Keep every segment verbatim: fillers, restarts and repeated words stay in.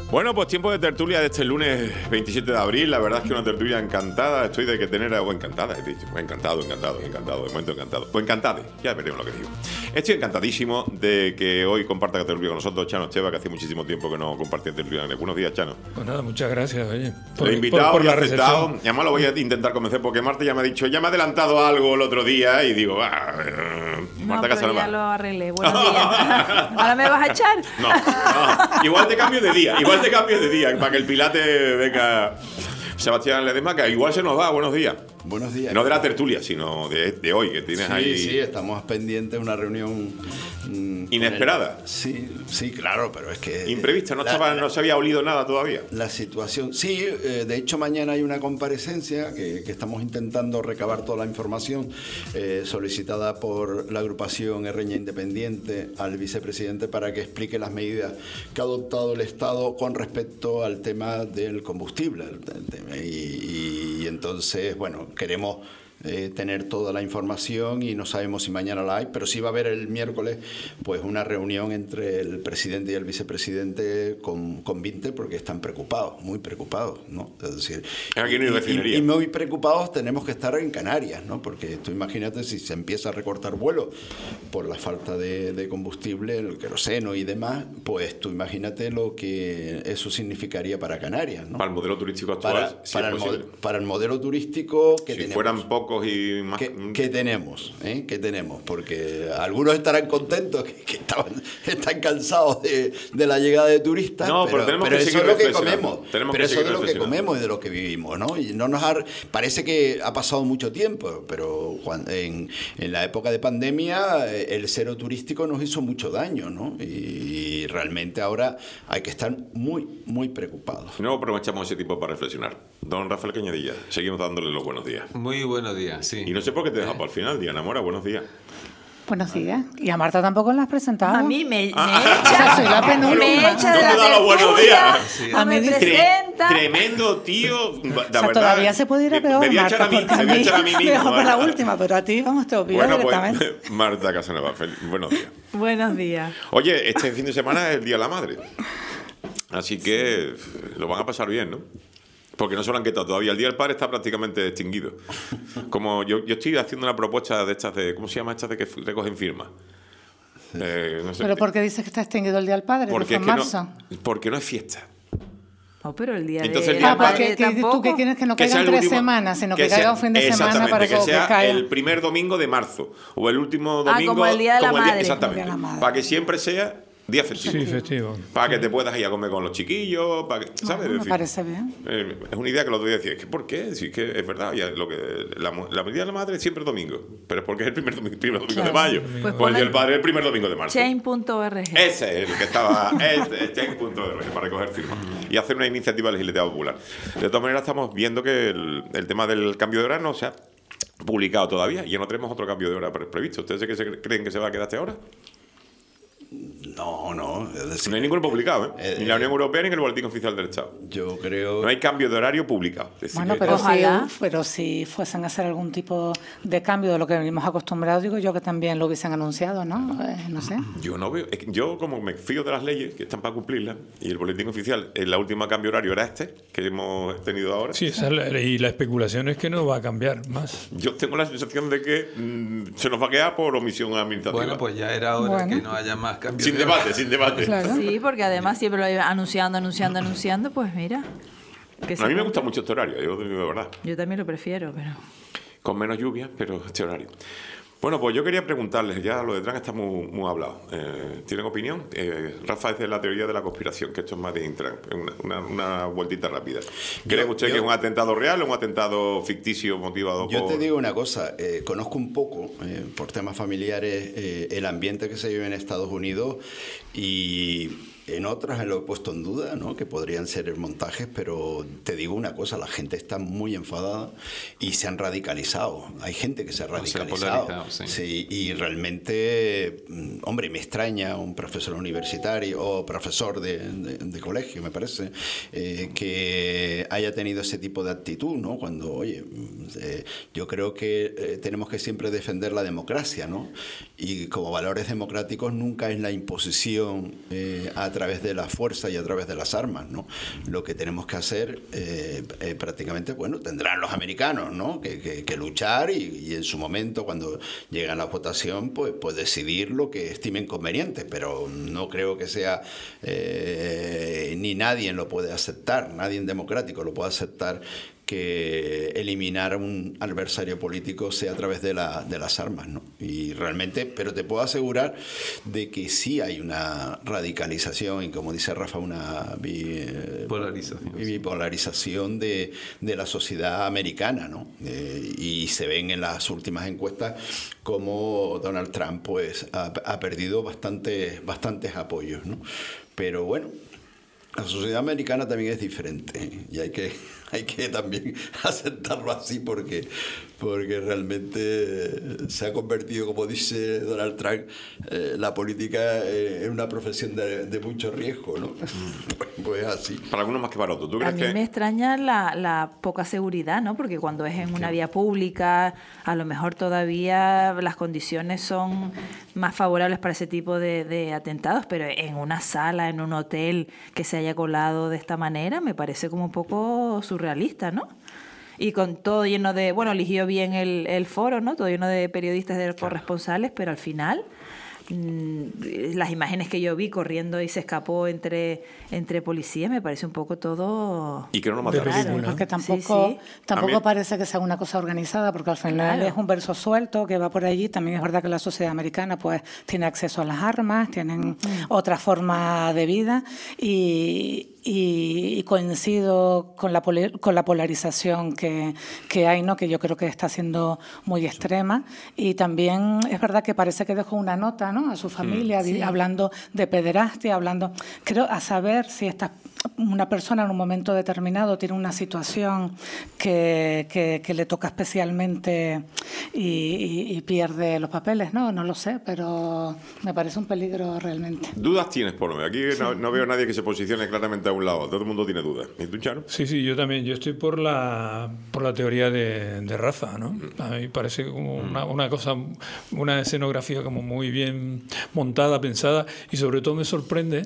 Bueno, pues tiempo de tertulia de este lunes veintisiete de abril. La verdad es que una tertulia encantada. Estoy de que tener... O encantada, he dicho. Encantado, encantado, encantado. De momento encantado. O encantade. Ya veremos lo que digo. Estoy encantadísimo de que hoy comparta la tertulia con nosotros Chano Esteva, que hace muchísimo tiempo que no compartía tertulia. Buenos días, Chano. Pues nada, muchas gracias, oye. Por, Lo he invitado por, por y la aceptado. recepción. Y además lo voy a intentar convencer porque Marta ya me ha dicho, ya me ha adelantado algo el otro día y digo, ah, no, Marta pero Casanova. ya lo arreglé. Buenos días. ¿Ahora me vas a echar? No, no. Igual te cambio de día, igual te cambio de día, para que el pilate venga. Sebastián Ledesma, que igual se nos va. Buenos días. Buenos días. No de la tertulia, sino de, de hoy, que tienes sí, ahí. Sí, estamos pendientes de una reunión mmm, inesperada. El, sí, sí, claro, pero es que imprevista, no la, estaba, la, no se había olido nada todavía. La situación, sí, eh, de hecho mañana hay una comparecencia que, que estamos intentando recabar toda la información eh, solicitada por la agrupación Erreña Independiente al vicepresidente para que explique las medidas que ha adoptado el Estado con respecto al tema del combustible. El, el tema, y, y, y entonces, bueno, queremos eh, tener toda la información y no sabemos si mañana la hay, pero sí va a haber el miércoles pues una reunión entre el presidente y el vicepresidente con, con Vinter porque están preocupados, muy preocupados, ¿no? Es decir, Aquí no hay refinería. y, y muy preocupados tenemos que estar en Canarias, ¿no? Porque tú imagínate si se empieza a recortar vuelos por la falta de, de combustible, el queroseno y demás, pues tú imagínate lo que eso significaría para Canarias, ¿no? Para el modelo turístico actual. Para, si para, es el, posible. mod, para el modelo turístico que si tenemos. fueran pocos y más. ¿Qué, qué tenemos? ¿eh? ¿Qué tenemos? Porque algunos estarán contentos, que, que estaban, están cansados de, de la llegada de turistas, no, pero, pero, pero que eso es lo que comemos. Tenemos pero que eso es de lo que comemos y de lo que vivimos, ¿no? Y no nos ha, parece que ha pasado mucho tiempo, pero cuando, en, en la época de pandemia el cero turístico nos hizo mucho daño, ¿no? Y, y realmente ahora hay que estar muy, muy preocupados. No aprovechamos ese tiempo para reflexionar. Don Rafael Cañadilla, seguimos dándole los buenos días. Muy buenos días, sí. Y no sé por qué te dejas para el final, Diana Mora, buenos días. Buenos días. Y a Marta tampoco la has presentado. A mí me, me Ah, O sea, echa. soy la penúltima. Me echa No de te la da los buenos tertulia, días. Sí. no A me mí dice- presenta. Tremendo tío. La O sea, verdad, todavía se puede ir a me- peor, me voy a echar Marta, a mí, porque a me voy a mí echar a mí me mismo. dejo por la ¿eh? última, pero a ti, vamos, te olvido Bueno, directamente. pues Marta Casanova, buenos días. Buenos días. Oye, este fin de semana es el Día de la Madre. Así que lo van a pasar bien, ¿no? Porque no se lo han quitado todavía. El Día del Padre está prácticamente extinguido. Como yo, yo estoy haciendo una propuesta de estas de... ¿Cómo se llama estas de que recogen firmas? Eh, no sé. ¿Pero por qué dices que está extinguido el Día del Padre? Porque ¿Que es fue que en marzo? no, porque no es fiesta. No, pero el día Entonces, de el día la del Ah, padre porque madre que, tú tampoco. que quieres que no Que sea caigan el tres último- semanas, sino que, que sea- caiga un fin de semana exactamente, para que, que sea que caiga. el primer domingo de marzo o el último Ah, domingo como el Día de la Madre. exactamente, El Día de la Madre. para que siempre sea día festivo. Sí, festivo. Para que te puedas ir a comer con los chiquillos, para que, ¿sabes? No, En me fin. parece bien. Eh, es una idea que el otro día decía, es que ¿por qué? Si es que es verdad, ya, lo que, la, la Día de la Madre es siempre domingo, pero es porque es el primer domingo, primer domingo Claro. de mayo. Pues Pues, el pone- Día del Padre es el primer domingo de marzo. chain punto org. Ese es el que estaba, este es chain punto org, para recoger firmas y hacer una iniciativa legislativa popular. De todas maneras, estamos viendo que el, el tema del cambio de hora no se ha publicado todavía y ya no tenemos otro cambio de hora pre- previsto. ¿Ustedes que se creen que se va a quedar hasta ahora? No, no, es decir, No hay ninguno publicado, ¿eh? Eh, Ni la Unión Europea ni en el Boletín Oficial del Estado. yo creo... No hay cambio de horario publicado. Es decir, Bueno, que- pero si, Ojalá. pero si fuesen a hacer algún tipo de cambio de lo que venimos acostumbrados, digo yo que también lo hubiesen anunciado, ¿no? Eh, no sé. Yo no veo. Es que yo, como me fío de las leyes que están para cumplirlas, y el boletín oficial, en la última cambio horario era este, que hemos tenido ahora. Sí, esa es la- y la especulación es que no va a cambiar más. Yo tengo la sensación de que mm, se nos va a quedar por omisión administrativa. Bueno, pues ya era hora Bueno. que no haya más cambios. Sin de- debate, sin debate. Claro. Sí, porque además siempre lo iba anunciando, anunciando, anunciando, pues mira. que se A mí me cumple. gusta mucho este horario, yo digo de verdad. Yo también lo prefiero, pero... Con menos lluvia, pero este horario. Bueno, pues yo quería preguntarles, ya lo de Trump está muy, muy hablado. Eh, ¿Tienen opinión? Eh, Rafa, es de la teoría de la conspiración, que esto es más de Trump, una, una, una vueltita rápida. ¿Creen Yo- usted yo- que es un atentado real o un atentado ficticio motivado Yo por...? te digo una cosa, eh, conozco un poco, eh, por temas familiares, eh, el ambiente que se vive en Estados Unidos y en otras lo he puesto en duda, ¿no? Que podrían ser montajes, pero te digo una cosa, la gente está muy enfadada y se han radicalizado. Hay gente que se ha O se ha radicalizado. polarizado, sí. Sí, y realmente, mm, hombre, me extraña un profesor universitario o profesor de, de- de colegio, me parece, eh, que haya tenido ese tipo de actitud, ¿no? Cuando, oye, mm, eh, yo creo que eh, tenemos que siempre defender la democracia, ¿no? Y como valores democráticos nunca es la imposición eh, a través de la fuerza y a través de las armas, ¿no? Lo que tenemos que hacer eh, eh, prácticamente, bueno, tendrán los americanos, ¿no? Que, que, que luchar y, y en su momento, cuando llegue a la votación, pues, pues decidir lo que estimen conveniente, pero no creo que sea eh, ni nadie lo puede aceptar, nadie democrático lo puede aceptar, que eliminar a un adversario político sea a través de, la, de las armas, ¿no? Y realmente, pero te puedo asegurar de que sí hay una radicalización y, como dice Rafa, una bi, Polarización, bipolarización de, de la sociedad americana, ¿no? Eh, y se ven en las últimas encuestas como Donald Trump pues ha, ha perdido bastante, bastantes apoyos, ¿no? Pero bueno, la sociedad americana también es diferente y hay que, hay que también aceptarlo así porque, porque realmente se ha convertido, como dice Donald Trump, eh, la política eh, en una profesión de, de mucho riesgo, ¿no? Pues, pues así. Para algunos más que para otros. ¿Tú A crees mí que...? me extraña la, la poca seguridad, ¿no? Porque cuando es en una vía pública, a lo mejor todavía las condiciones son más favorables para ese tipo de, de atentados, pero en una sala, en un hotel, que se haya colado de esta manera, me parece como un poco surrealista, ¿no? Y con todo lleno de... Bueno, eligió bien el, el foro, ¿no? Todo lleno de periodistas, de corresponsales, pero al final... las imágenes que yo vi corriendo y se escapó entre, entre policías, me parece un poco todo... Y que no lo De mataron. película. Porque tampoco, Sí, sí. tampoco También- parece que sea una cosa organizada, porque al final Claro. es un verso suelto que va por allí. También es verdad que la sociedad americana pues tiene acceso a las armas, tienen otra forma de vida y, y, y coincido con la, poli- con la polarización que, que hay, ¿no? Que yo creo que está siendo muy extrema. Y también es verdad que parece que dejó una nota, ¿no? A su familia, di- Sí. hablando de pederastia, hablando, creo, a saber si esta, una persona en un momento determinado tiene una situación que, que, que le toca especialmente y, y- y pierde los papeles, ¿no? No lo sé, pero me parece un peligro realmente. ¿Dudas tienes, por lo menos? Aquí no, no veo a nadie que se posicione claramente a un lado. Todo el mundo tiene dudas. ¿Y tú, Chano? Sí, sí, yo también. Yo estoy por la por la teoría de, de Rafa, ¿no? A mí parece como una, una cosa, una escenografía como muy bien montada, pensada, y sobre todo me sorprende,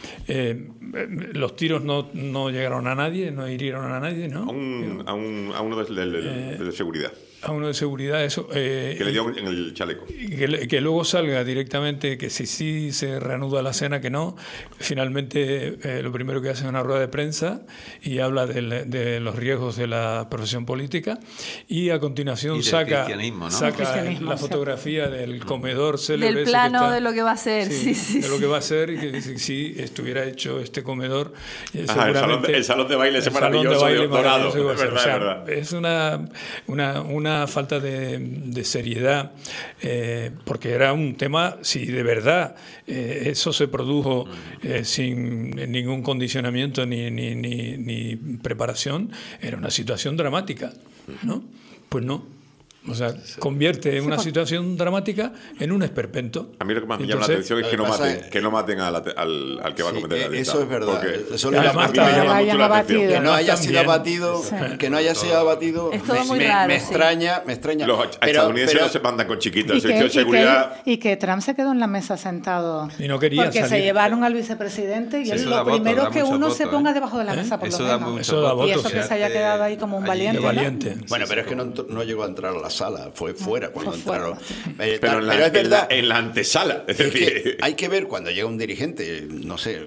eh, los tiros no, no llegaron a nadie, no hirieron a nadie, ¿no? A, un, a, un, a uno de, de- de- de seguridad. A uno de seguridad, eso. eh, Que le dio en el chaleco. y que, que luego salga directamente que si sí se reanuda la cena, que no. Finalmente, eh, lo primero que hace es una rueda de prensa y habla del- de los riesgos de la profesión política, y a continuación Y del saca, cristianismo, ¿no? saca Cristianismo, la sí. fotografía del comedor célebre. Del ese que plano está- de lo que va a ser, sí, sí, de lo sí. que va a ser, y que dice, si estuviera hecho este comedor, eh, Ajá, el salón de- seguramente- el salón de baile ese el salón de maravilloso, baile dorado. maravilloso iba a Es ser. verdad, O sea, es verdad. es una, una, una falta de, de seriedad, eh, porque era un tema, si de verdad eh, eso se produjo eh, sin ningún condicionamiento ni, ni, ni, ni preparación, era una situación dramática, ¿no? Pues no. O sea, convierte una situación dramática en un esperpento. A mí lo que más me Entonces, llama la atención es lo que que no pasa maten, es- que no maten al, al, al que va a Sí, cometer el eh, atentado. eso es verdad. Porque Eso a le mí llama- me llama que mucho hayan la atención. abatido. Que no haya sido También. abatido, que no haya sido abatido, Es todo me, muy me- raro, me sí. extraña, me extraña. Los Pero- estadounidenses pero- no se mandan con chiquitos. Y El que, servicio de y que- seguridad... y que Trump se quedó en la mesa sentado. Y no querían Porque se salir. llevaron al vicepresidente y Sí, él eso lo da voto, primero da que mucho uno voto, se ponga ¿eh? debajo de la mesa, por Eso lo da menos. mucho Eso da voto. voto, Y eso sí. que se haya quedado ahí como un Allí- valiente. De ¿no? valiente. Bueno, pero es que no, no llegó a entrar a la sala, fue fuera cuando Fue fuera. entraron. Eh, Pero, tal- en la, pero es en, verdad. la, en la antesala. Es Es que decir, hay que ver cuando llega un dirigente, no sé,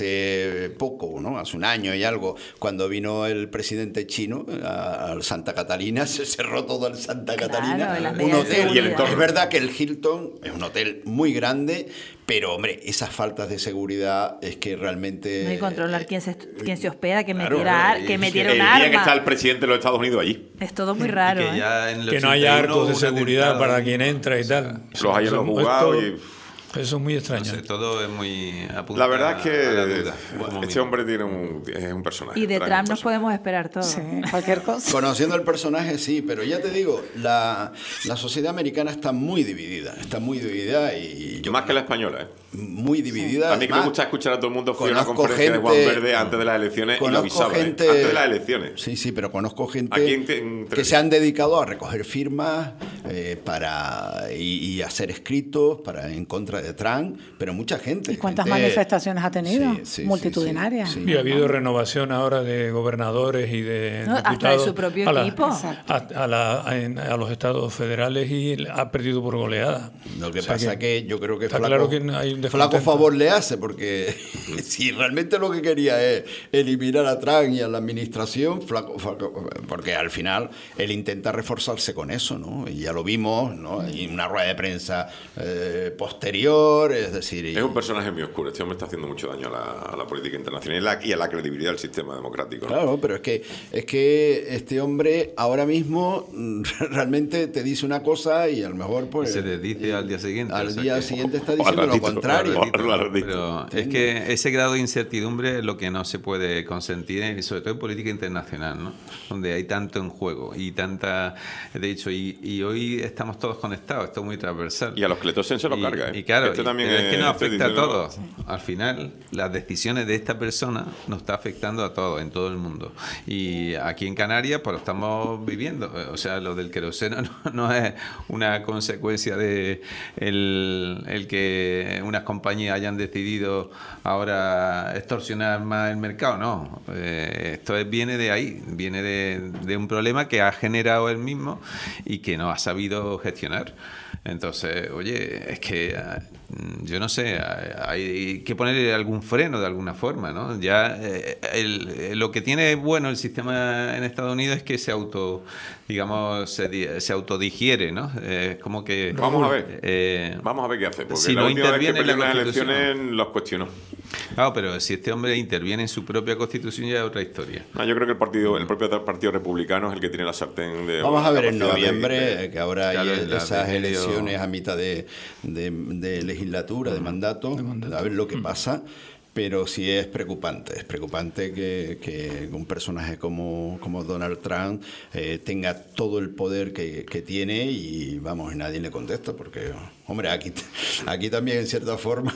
hace poco, ¿no? Hace un año y algo, cuando vino el presidente chino a, a Santa Catalina, se cerró todo el Santa Claro, Catalina, las un medidas de hotel. seguridad. Y el entorno. Es verdad que el Hilton es un hotel muy grande, pero hombre, esas faltas de seguridad es que realmente No hay controlar quién se, quién se hospeda, que Claro, metiera, claro, que y metiera el un día que está el arma. presidente de los Estados Unidos allí. Es todo muy raro, que, ¿eh? ya en el Que no haya ochenta y uno arcos de un seguridad atentado. para quien entra y tal. Los hay en los Eso- juzgados esto- y... Eso es muy No extraño. sé, todo es muy apunta La verdad es a la que duda, como este mínimo. hombre tiene un, es un personaje. Y de trae un Trump nos personaje. podemos esperar todo. Sí, cualquier cosa. Conociendo el personaje, sí, pero ya te digo, la, la sociedad americana está muy dividida, está muy dividida y yo Más que la española, ¿eh? muy dividida. A mí que me además, gusta escuchar a todo el mundo. Fui a una conozco conferencia de Juan gente- Verde antes de las elecciones y lo Conozco avisaba, ¿eh? gente, Antes de las elecciones. Sí, sí, pero conozco gente Aquí en- en- que se han dedicado a recoger firmas, eh, para y, y hacer escritos para en contra de Trump, pero mucha gente. ¿Y cuántas gente, manifestaciones ha tenido? Sí, sí, multitudinarias. sí, sí. Y ha habido renovación ahora de gobernadores y de No, diputados hasta de su propio a la- equipo. a, a la- a- en- a los estados federales y ha perdido por goleada. Lo que O sea pasa que, yo creo que está flaco, claro que hay un flaco descontento. favor le hace, porque si realmente lo que quería es eliminar a Trump y a la administración, flaco, flaco, porque al final él intenta reforzarse con eso, ¿no? Y ya lo vimos, ¿no? Y una rueda de prensa eh, posterior, es decir... y- Es un personaje muy oscuro. Este hombre está haciendo mucho daño a la, a la política internacional y, la- y a la credibilidad del sistema democrático, ¿no? Claro, pero es que es que este hombre ahora mismo mm, realmente te dice una cosa y a lo mejor pues se desdice al día siguiente. al o sea día que- siguiente está o al diciendo lo ratito, contrario. o al ratito. Lo Pero es que ese grado de incertidumbre es lo que no se puede consentir, y sobre todo en política internacional, ¿no? Donde hay tanto en juego y tanta... De hecho, y, y hoy estamos todos conectados, esto es muy transversal. Y a los Cletosen se lo Y- carga, ¿eh? Y claro, Este y- también pero es que es- nos estoy afecta a diciendo- todos. Al final, las decisiones de esta persona nos está afectando a todos, en todo el mundo. Y aquí en Canarias, pues lo estamos viviendo. O sea, lo del queroseno no, no es una consecuencia de el, el que unas compañías hayan decidido ahora extorsionar más el mercado, no. Eh, esto es- viene de ahí, viene de, de un problema que ha generado él mismo y que no ha sabido gestionar. Entonces, oye, es que ah, yo no sé, ah, hay que ponerle algún freno de alguna forma, ¿no? Ya eh, el- lo que tiene bueno el sistema en Estados Unidos es que se auto, digamos, se, di- se autodigiere, ¿no? Es como que... Vamos a ver. eh, Vamos a ver qué hace. Porque si la no última vez que interviene en la perdió las Constitución, elecciones los cuestionó. Claro, pero si este hombre interviene en su propia Constitución ya es otra historia. No, yo creo que el partido, el propio Partido Republicano es el que tiene la sartén de... Vamos a ver en capacidad de- noviembre, de- que ahora hay Claro, la esas de medio- elecciones a mitad de, de- de legislatura, de mandato, a ver lo que pasa. Pero sí es preocupante, es preocupante que, que un personaje como, como Donald Trump eh, tenga todo el poder que, que tiene y, vamos, nadie le contesta, porque, hombre, aquí, aquí también en cierta forma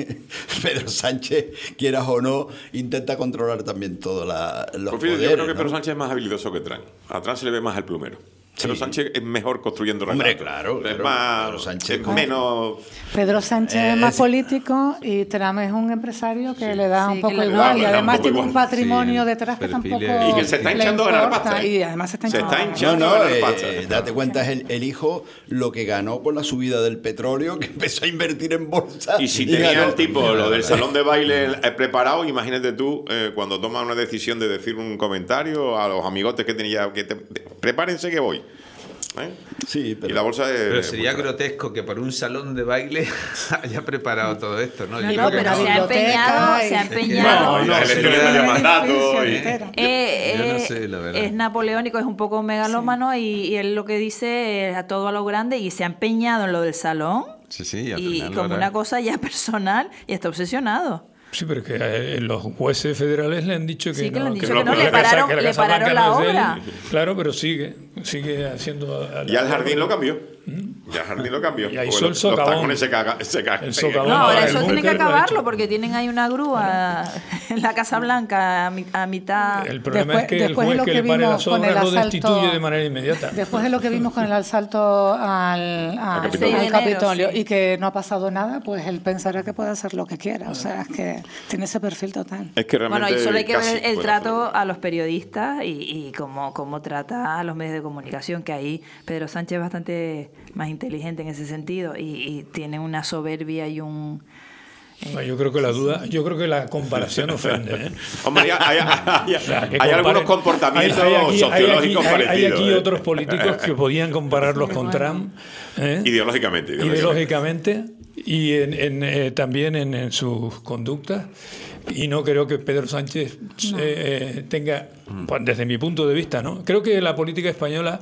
Pedro Sánchez, quieras o no, intenta controlar también todos la, los Pues fíjate, poderes. yo creo que ¿no? Pedro Sánchez es más habilidoso que Trump. A Trump se le ve más el plumero. Pedro Sí. Sánchez es mejor construyendo Hombre, relatos. claro, Es claro. más... Pedro Sánchez- es menos... Pedro Sánchez Eh, es más es- político y Trump es un empresario que le da Sí, un que poco le- igual le y da un además poco tiene un igual. patrimonio Sí, detrás que perfiles- tampoco Y que se está le hinchando a ganar importa, pasta, ¿eh? y además se está Se hinchando está a ganar hinchando. No, no, ganar eh, pasta. eh, date cuenta, es el, el hijo lo que ganó con la subida del petróleo, que empezó a invertir en bolsa. Y si tenía ganó. el tipo lo del salón de baile eh, preparado, imagínate tú eh, cuando toma una decisión de decir un comentario a los amigotes que tenía, que te- te- prepárense que voy. ¿Eh? Sí, pero... Y la bolsa es... Pero sería muy cara. grotesco que por un salón de baile haya preparado todo esto, ¿no? No, Yo no, creo que pero una se ha biblioteca empeñado, y- se ha Es que- empeñado. Bueno, y las no, elecciones sí, de medio sí, mandato. edificio y- entero. Eh, Yo no eh, sé, la verdad. es napoleónico, es un poco megalómano y, y él lo que dice es a todo a lo grande y se ha empeñado en lo del salón Sí, sí, y al y final como ahora- una cosa ya personal y está obsesionado. Sí, pero es que eh, los jueces federales le han dicho que Sí, que no. le han dicho que que no, le la pararon- que la le Casa pararon Blanca la no es de él. obra. Claro, pero sigue, sigue haciendo... a- a la- Ya el jardín lo cambió. Ya el jardín lo cambió. Y ahí Porque hizo el los- socavón. Los tacones se cagan. Se cagan El se socavón. No, cagan. ahora el eso tiene que búnker lo ha acabarlo hecho. porque tienen ahí una grúa en la Casa Blanca a, mi- a mitad. El problema Después- es que el después de juez lo que, que le pare vimos las con el obras lo asalto- destituye de manera inmediata. Después de lo que vimos con el asalto al, al- Capitolio. al seis de enero, Capitolio sí. y que no ha pasado nada, pues él pensará que puede hacer lo que quiera. O sea, es que tiene ese perfil total. Es que realmente Bueno, y solo hay que casi ver el puede trato hacerlo. a los periodistas y, y cómo, cómo trata a los medios de comunicación, que ahí Pedro Sánchez es bastante más inteligente en ese sentido y, y tiene una soberbia y un... eh, No, yo creo que la duda, yo creo que la comparación ofende. ¿eh? Hombre, hay, hay- hay- O sea, que hay comparen- algunos comportamientos hay- hay aquí- hay sociológicos aquí- hay- parecidos. Hay aquí ¿eh? otros políticos que podían compararlos con Trump. ¿eh? Ideológicamente. Ideológicamente y en, en, eh, también en, en sus conductas. Y no creo que Pedro Sánchez eh, eh, tenga, pues, desde mi punto de vista, ¿no? Creo que la política española,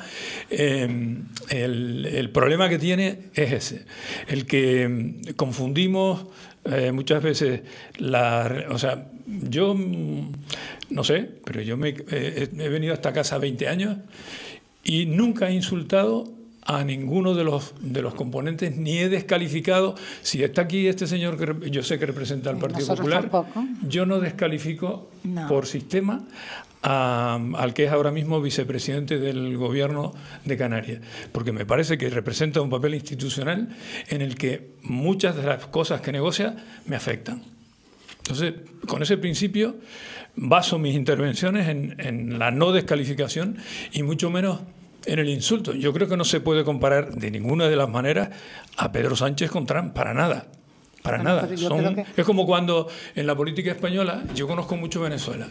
eh, el, el problema que tiene es ese, el que mm, confundimos eh, muchas veces la, o sea, yo mm, no sé, pero yo me, eh, he venido a esta casa veinte años y nunca he insultado a ninguno de los de los componentes, ni he descalificado. Si está aquí este señor que yo sé que representa al Partido Nosotros Popular, tampoco. yo no descalifico No. por sistema a, al que es ahora mismo vicepresidente del Gobierno de Canarias, porque me parece que representa un papel institucional en el que muchas de las cosas que negocia me afectan. Entonces, con ese principio baso mis intervenciones en, en la no descalificación y mucho menos en el insulto. Yo creo que no se puede comparar de ninguna de las maneras a Pedro Sánchez con Trump, para nada. Para Bueno, nada. pero yo Son- creo que- Es como cuando en la política española, yo conozco mucho Venezuela,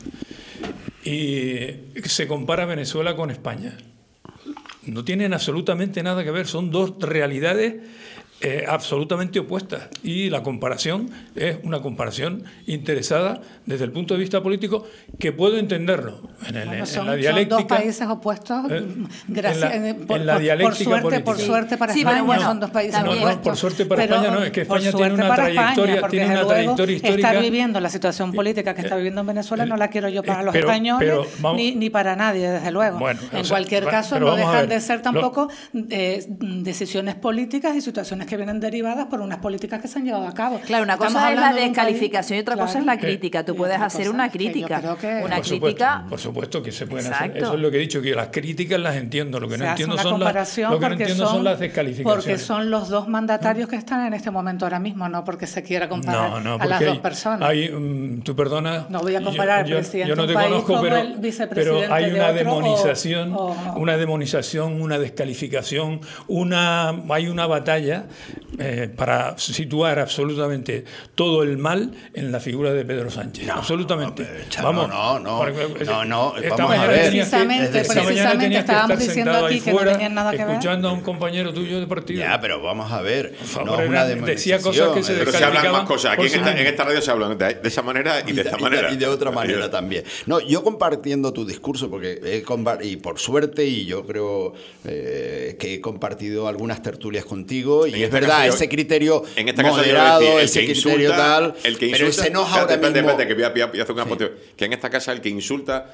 y se compara Venezuela con España. No tienen absolutamente nada que ver, son dos realidades eh, absolutamente opuestas, y la comparación es una comparación interesada desde el punto de vista político, que puedo entenderlo en, el- Bueno, en son, la son dialéctica. dos países opuestos, eh, gracias, en la- eh, por, en la por- por dialéctica suerte, política. por suerte para Sí, pero España bueno, son dos países también- No, no, opuestos. por suerte para Pero, España no, es que por España tiene suerte una para España, trayectoria- porque tiene desde una luego trayectoria histórica. estar viviendo la situación política que está viviendo en Venezuela no la quiero yo para los pero- españoles pero vamos- ni, ni para nadie, desde luego. Bueno, o en sea, cualquier va- caso, pero no vamos a dejan ver, de ser lo- tampoco eh, decisiones políticas y situaciones que vienen derivadas por unas políticas que se han llevado a cabo. Claro, una Estamos cosa es la hablando de un país- descalificación y otra cosa Claro. es la crítica. Tú Y puedes otra hacer cosa una es que yo crítica. creo que- Una Por supuesto, crítica. por supuesto que se pueden hacer. Exacto. Eso es lo que he dicho, que las críticas las entiendo. Lo que Se no hace entiendo una son las, comparación lo que no porque entiendo son, son- las descalificaciones. Porque son los dos mandatarios que están en este momento ahora mismo, no porque se quiera comparar No, no, a porque las hay, dos personas. hay, mm, tú perdona. No voy a comparar al yo, yo- presidente yo no de te un país conozco, como pero, el vicepresidente pero hay de una otro, demonización, o- o- una demonización, una descalificación, una hay una batalla eh, para situar absolutamente todo el mal en la figura de Pedro Sánchez. No, absolutamente. no, pero, Chano, no, no, porque- no, no, esta vamos a mañana ver. tenías que- Precisamente, esta mañana precisamente tenías que estábamos estar diciendo sentado aquí ahí que no fuera, tenían nada que ver. escuchando a un compañero tuyo de partido. Ya, pero vamos a ver. favor, no es una era- decía cosas que se demonización, Pero es- se hablan descalificaban más cosas. Aquí por en sí esta, mismo. en esta radio se hablan de, de esa manera y de esta y manera. y de otra manera también. No, yo compartiendo tu discurso, porque he compa- y por suerte, y yo creo eh, que he compartido algunas tertulias contigo, y En es este verdad, caso yo- ese criterio En este caso yo moderado, decía, el ese que criterio insulta, tal, el que pero insulta, se enoja ahora espérate, mismo. espérate, que voy a, voy a- voy a hacer una Sí. posteo. Que en esta casa el que insulta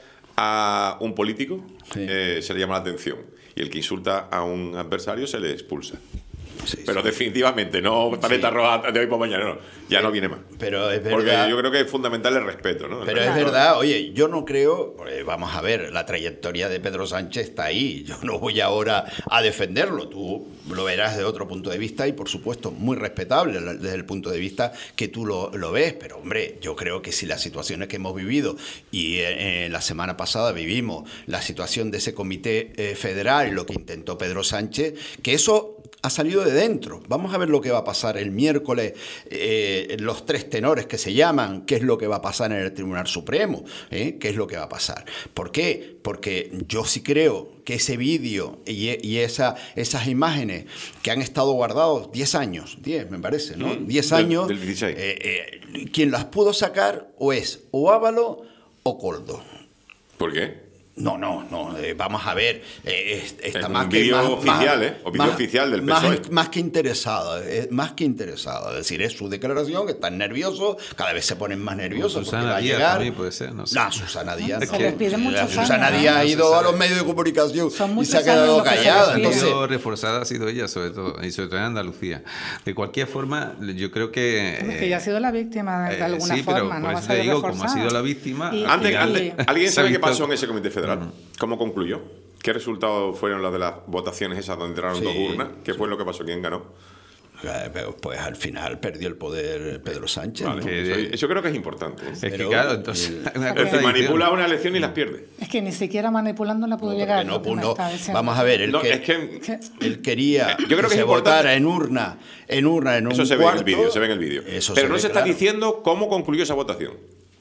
a un político Sí. eh, se le llama la atención, y el que insulta a un adversario se le expulsa. Sí, Pero sí. definitivamente no paleta roja de hoy para mañana, no. Ya no viene más. Pero es Porque verdad. yo creo que es fundamental el respeto, ¿no? El Pero es respeto. verdad, oye, yo no creo, pues, vamos a ver, la trayectoria de Pedro Sánchez está ahí, yo no voy ahora a defenderlo, tú lo verás desde otro punto de vista y por supuesto muy respetable desde el punto de vista que tú lo, lo ves, pero hombre, yo creo que si las situaciones que hemos vivido y eh, la semana pasada vivimos la situación de ese comité eh, federal, lo que intentó Pedro Sánchez, que eso ha salido de dentro. Vamos a ver lo que va a pasar el miércoles, eh, los tres tenores que se llaman, qué es lo que va a pasar en el Tribunal Supremo, ¿eh? qué es lo que va a pasar. ¿Por qué? Porque yo sí creo que ese vídeo y, y esa, esas imágenes que han estado guardados diez años, diez me parece, ¿no? Mm, diez del- años, del dieciséis. eh, eh, quien las pudo sacar o es o Ávalo o Coldo. ¿Por qué? No, no, no, eh, vamos a ver, eh, es- está Es más un que vídeo más- oficial, más- ¿eh? O vídeo más- oficial del P más, S O E. más que interesada, eh, más que interesada, es decir, es su declaración, están nerviosos, cada vez se ponen más nerviosos porque Susana va a Díaz llegar. también puede ser, no sé. La Susana Díaz. Es no. que les piden muchos La Susana años, Díaz ¿no? ha No ido se a sabe. los medios de comunicación Son y muchos se ha quedado años lo que se callada. les La que pide. ha Entonces, sido reforzada ha sido ella, sobre todo, y sobre todo en Andalucía. De cualquier forma, yo creo que... Porque eh, ella ha sido la víctima de, de eh, alguna sí, forma, pero no por va a eso te ser digo, como ha reforzada. sido la víctima... Y- al Antes, y- final antes- ¿Alguien se ha sabe qué visto- pasó en ese comité federal? ¿Cómo concluyó? ¿Qué resultados fueron los de las votaciones esas donde entraron Sí, dos urnas? ¿Qué sí. fue lo que pasó? ¿Quién ganó? eh, pero, pues al final perdió el poder Pedro Sánchez. Vale, ¿no? que- eso, eso creo que es importante. ¿eh? Es que Pero- claro, entonces... el- una Es decir, contradicción. manipula una elección y las pierde. Es que ni siquiera manipulando la pudo No, llegar. porque no, lo que me no, está diciendo. vamos a ver, el No, que, es que Que- él quería Yo creo que que es se importante. votara en urna, en urna, en un eso se ve en el cuarto. vídeo, se ve en el vídeo. Eso Pero se no ve, se está claro. diciendo cómo concluyó esa votación.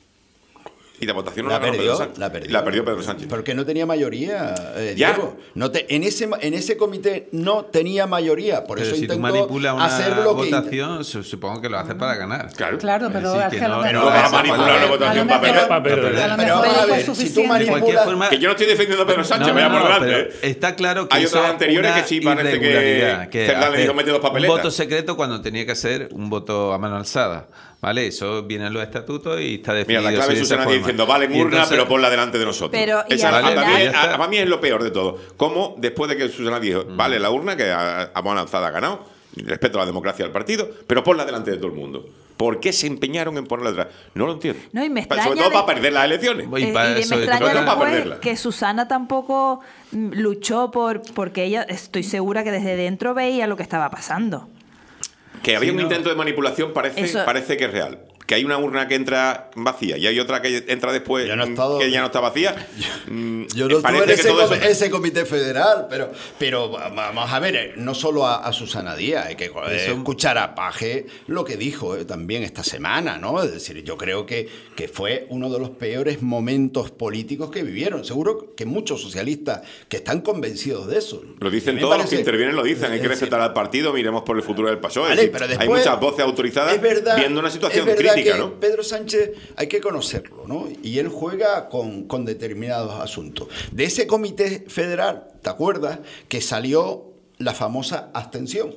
Y la votación no La la, ganó perdió, Pedro Sánchez. la perdió. La perdió Pedro Sánchez. Porque no tenía mayoría, eh, Ya. Diego. No te- en, ese, en ese comité no tenía mayoría. Por Pero eso si tú intentó manipulas una hacer lo que... votación, su- supongo que lo haces para ganar. Claro. Claro, pero Sí, es que que a lo no- mejor- no vas a manipular a una lo votación mejor- para perder. Para perder. a lo Pero mejor vamos a no fue ver, si tú suficiente. De cualquier manipulas... forma... Que yo no estoy defendiendo a Pedro Sánchez, No, vaya no, por no, delante. pero está claro que Hay eso otros es anteriores una que sí parece que irregularidad, que Cerdán le hacer dijo, "Mete dos un papeletas". voto secreto cuando tenía que ser un voto a mano alzada. ¿vale? Eso viene en los estatutos y está definido. Mira, la clave así de esa Susana forma. diciendo, vale, en urna, entonces, pero ponla delante de nosotros. Pero, y Esa, al a, final- mí, ya está. a, a mí es lo peor de todo. Cómo, después de que Susana dijo, mm. vale, la urna, que ha, hemos lanzado, ha ganado, respeto a la democracia del partido, pero ponla delante de todo el mundo. ¿Por qué se empeñaron en ponerla atrás? No lo entiendo. No, y me Pa- extraña Sobre todo de- para perder las elecciones. Y Eh, para y eso me de extraña todo- para después perderla. que Susana tampoco mm, luchó por porque ella, estoy segura que desde dentro veía lo que estaba pasando. Que había Sí, un no. intento de manipulación, parece, Eso- parece que es real. Que hay una urna que entra vacía y hay otra que entra después Yo no he mm, estado- que ya no está vacía. Mm, Yo no parece estuve en que ese, todo com- eso- ese comité federal, pero, pero vamos a ver, eh, no solo a, a Susana Díaz, hay que eh, Eso- escuchar a Paje lo que dijo eh, también esta semana, ¿no? Es decir, yo creo que, que fue uno de los peores momentos políticos que vivieron. Seguro que muchos socialistas que están convencidos de eso. Lo dicen Me todos los parece- que intervienen, lo dicen. Hay que es respetar al partido, miremos por el futuro del P S O E. Vale, Es decir, pero hay después- muchas voces autorizadas es verdad, viendo una situación es verdad crítica, que ¿no? Pedro Sánchez hay que conocerlo, ¿no? Y él juega con, con determinados asuntos. De ese comité federal, ¿te acuerdas? Que salió la famosa abstención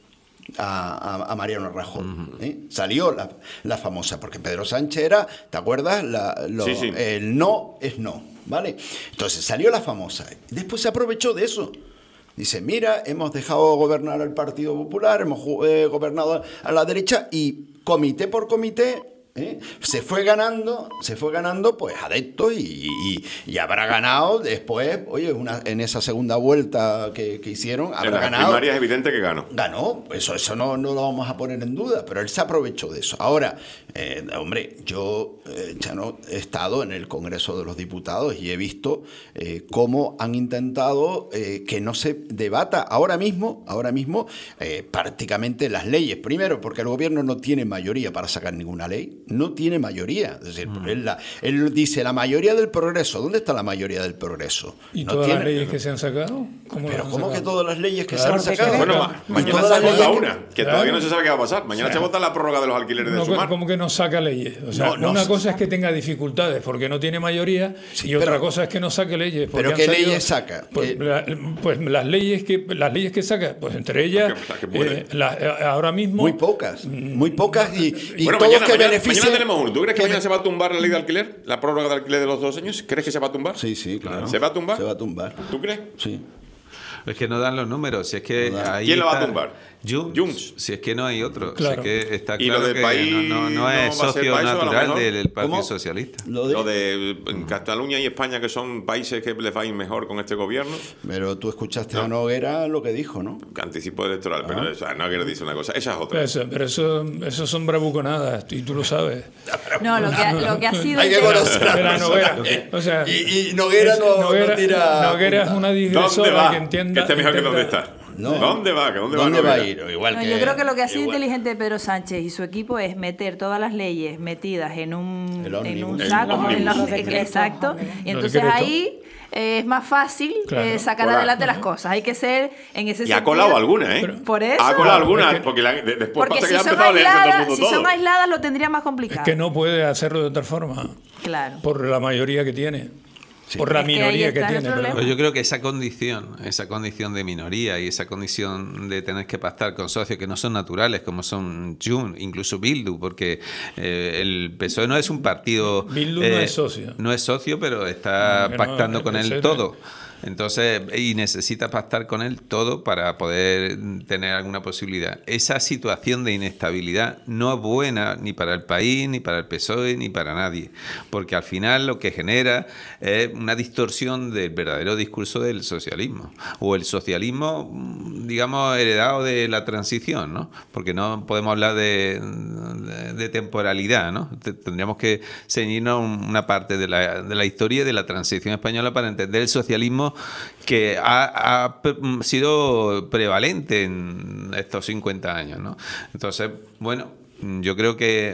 a, a, a Mariano Rajoy. ¿eh? Salió la, la famosa, porque Pedro Sánchez era, ¿te acuerdas? La- lo- Sí, sí. El no es no, ¿vale? Entonces salió la famosa. Después se aprovechó de eso. Dice, mira, hemos dejado gobernar al Partido Popular, hemos eh, gobernado a la derecha y comité por comité ¿eh? se fue ganando, se fue ganando pues adeptos y, y, y habrá ganado después, oye, una, en esa segunda vuelta que, que hicieron, En habrá las ganado. primarias es evidente que ganó. Ganó, eso, eso no, no lo vamos a poner en duda, pero él se aprovechó de eso. Ahora, eh, hombre, yo eh, ya no he estado en el Congreso de los Diputados y he visto eh, cómo han intentado eh, que no se debata ahora mismo, ahora mismo eh, prácticamente las leyes. Primero, porque el gobierno no tiene mayoría para sacar ninguna ley, no tiene mayoría. Es decir, Mm. él, la- él dice la mayoría del progreso. ¿Dónde está la mayoría del progreso? ¿Y No todas tiene- las leyes que se han sacado? ¿Cómo Pero las han ¿cómo que sacado? todas las leyes que Claro, se han que sacado? sí. Bueno, Claro. ma- Y mañana todas se las vota leyes que- una, que Claro. todavía no se sabe qué va a pasar. Mañana se vota la prórroga de los alquileres de No, Sumar. como que no saca leyes. O sea, No, no una se cosa es saca. que tenga dificultades porque no tiene mayoría Sí, y otra pero- cosa es que no saque leyes. porque ¿Pero han qué salido- leyes saca? Pues, Eh, la- pues las leyes que las leyes que saca, pues entre ellas, Las que- las que pueden. eh, la- eh, ahora mismo Muy pocas, muy pocas y, y Bueno, todos mañana, que mañana- beneficien... mañana tenemos uno. ¿Tú crees que, que mañana be- se va a tumbar la ley de alquiler? ¿La prórroga de alquiler de los dos años? ¿Crees que se va a tumbar? Sí, sí, claro. ¿Se va a tumbar? Se va a tumbar. ¿Tú crees? Sí. Es que no dan los números, si es que No dan. ahí ¿Quién lo va a está tumbar? Junts. Junts. Si es que no hay otro. Claro. Si es que está Y lo claro del que país no, no- no no es va a ser socio para eso, a lo natural mejor. del, del Partido ¿Cómo? Socialista. Lo de- Lo de en Cataluña y España, que son países que les va a ir mejor con este gobierno. Pero tú escuchaste No. a Noguera lo que dijo, ¿no? Anticipo electoral, pero eso, no quiero decir una cosa. Esa es otra. Pero eso, pero eso, eso son bravuconadas y tú lo sabes. No, lo que ha, lo que ha sido... Hay que el tema- conocer a De la persona. Noguera. O sea, Y, y Noguera es- no, Noguera, no tira... Noguera es punta. una ¿Dónde digresora va? que entienda. que esté mejor que intenta- dónde está. No. ¿Dónde va? ¿Que ¿Dónde va? ¿Dónde va a Noguera? ir? Igual No, que, yo creo que lo que ha sido igual- inteligente de Pedro Sánchez y su equipo es meter todas las leyes metidas en un, El en ómnibus. un El saco, ómnibus. en los- Los decretos, exacto, ómnibus. y Los entonces decretos. ahí eh, es más fácil Claro. eh, sacar Colar. adelante las cosas. Hay que ser en ese Y ha sentido- colado alguna, ¿eh? Pero- Por eso. Ha colado alguna, Es que- porque la- de- después Porque pasa si que ya ha son, empezado a leerse todo el aisladas, mundo si son todo. aisladas lo tendría más Es complicado. que no puede hacerlo de otra forma, Claro. por la mayoría que tiene. Por la Es que ahí minoría que está el tiene. problema. perdón. Pues yo creo que esa condición, esa condición de minoría y esa condición de tener que pactar con socios que no son naturales, como son Junts, incluso Bildu, porque eh, el P S O E no es un partido... Bildu no es socio. No es socio, pero está No, que no, pactando el con P S O E él no. todo. Entonces, y necesita pactar con él todo para poder tener alguna posibilidad. Esa situación de inestabilidad no es buena ni para el país, ni para el P S O E, ni para nadie, porque al final lo que genera es una distorsión del verdadero discurso del socialismo, o el socialismo, digamos, heredado de la transición, ¿no? Porque no podemos hablar de, de, de temporalidad, ¿no? Te- Tendríamos que ceñirnos una parte de la, de la historia de la transición española para entender el socialismo que ha, ha pe- sido prevalente en estos cincuenta años, ¿no? Entonces, bueno, yo creo que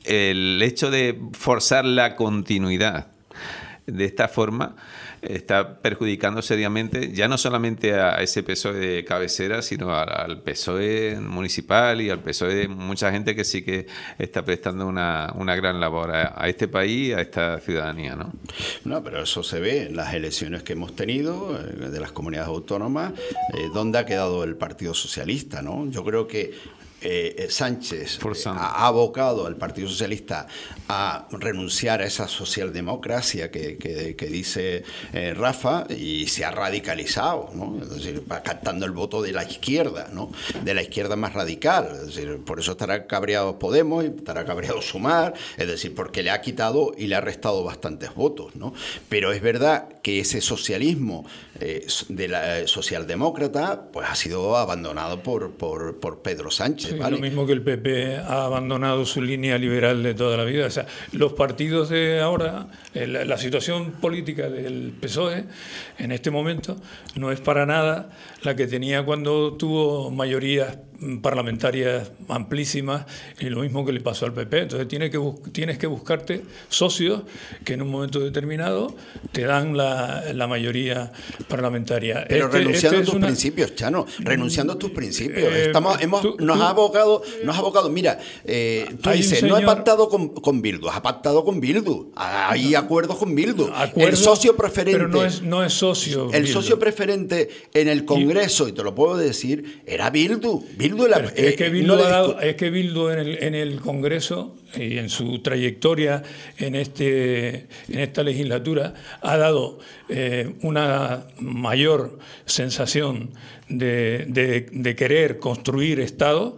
el hecho de forzar la continuidad de esta forma está perjudicando seriamente ya no solamente a ese P S O E de cabecera, sino al, al P S O E municipal y al P S O E de mucha gente que sí que está prestando una, una gran labor a, a este país y a esta ciudadanía, ¿no? No, pero eso se ve en las elecciones que hemos tenido eh, de las comunidades autónomas, eh, donde ha quedado el Partido Socialista, ¿no? Yo creo que eh, Sánchez eh, ha abocado al Partido Socialista a renunciar a esa socialdemocracia que, que, que dice eh, Rafa, y se ha radicalizado, ¿no? Es decir, va captando el voto de la izquierda, ¿no? De la izquierda más radical. Es decir, por eso estará cabreado Podemos y estará cabreado Sumar, es decir, porque le ha quitado y le ha restado bastantes votos, ¿no? Pero es verdad que ese socialismo eh, de la eh, socialdemócrata pues ha sido abandonado por, por, por Pedro Sánchez. Sí, ¿vale? Lo mismo que el P P ha abandonado su línea liberal de toda la vida. O sea, los partidos de ahora, la, la situación política del P S O E en este momento no es para nada la que tenía cuando tuvo mayorías parlamentarias amplísimas, y lo mismo que le pasó al P P. Entonces tienes que, tienes que buscarte socios que en un momento determinado te dan la, la mayoría parlamentaria. Pero este, renunciando este a tus una... principios, Chano, renunciando a tus principios. Eh, Estamos, hemos, tú, nos, tú, ha abocado, nos ha abocado, mira, eh, tú dices, señor... no he pactado con, con Bildu, has pactado con Bildu, hay no, acuerdos con Bildu. Acuerdo, el socio preferente... Pero no es, no es socio. El Bildu. socio preferente en el Congreso, y, y te lo puedo decir, era Bildu. Bildu la, eh, es que Bildu, no ha dado, es que Bildu en, el, en el Congreso y en su trayectoria en, este, en esta legislatura ha dado eh, una mayor sensación de, de, de querer construir Estado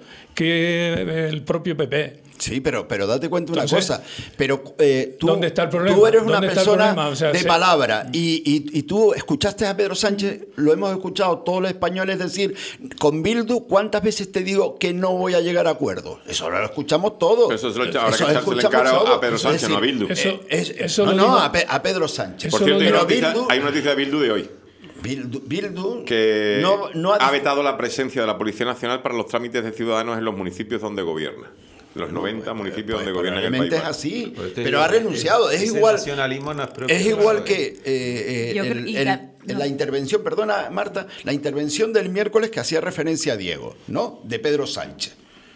que el propio P P. Sí, pero, pero date cuenta una Entonces, cosa. Pero eh, tú, ¿dónde está el problema? tú eres una persona o sea, de se... palabra y, y, y tú escuchaste a Pedro Sánchez, lo hemos escuchado todos los españoles decir, con Bildu, ¿cuántas veces te digo que no voy a llegar a acuerdo? Eso lo escuchamos todos. Eso es lo que ahora que echárselo en cara a Pedro Sánchez, decir, no a Bildu. Eso, eh, es, eso no, lo no, digo, a, Pe a Pedro Sánchez. Por cierto, hay una, noticia, Bildu, hay una noticia de Bildu de hoy. Bildu, Bildu que no, no ha, ha vetado la presencia de la Policía Nacional para los trámites de ciudadanos en los municipios donde gobierna. Los noventa no, municipios pues, donde gobierna el país. es así, pues pero digo, ha renunciado. Es igual, nacionalismo no es, es igual que eh, eh, Yo el, creo, y el, la, no. la intervención, perdona Marta, la intervención del miércoles que hacía referencia a Diego, ¿no? De Pedro Sánchez.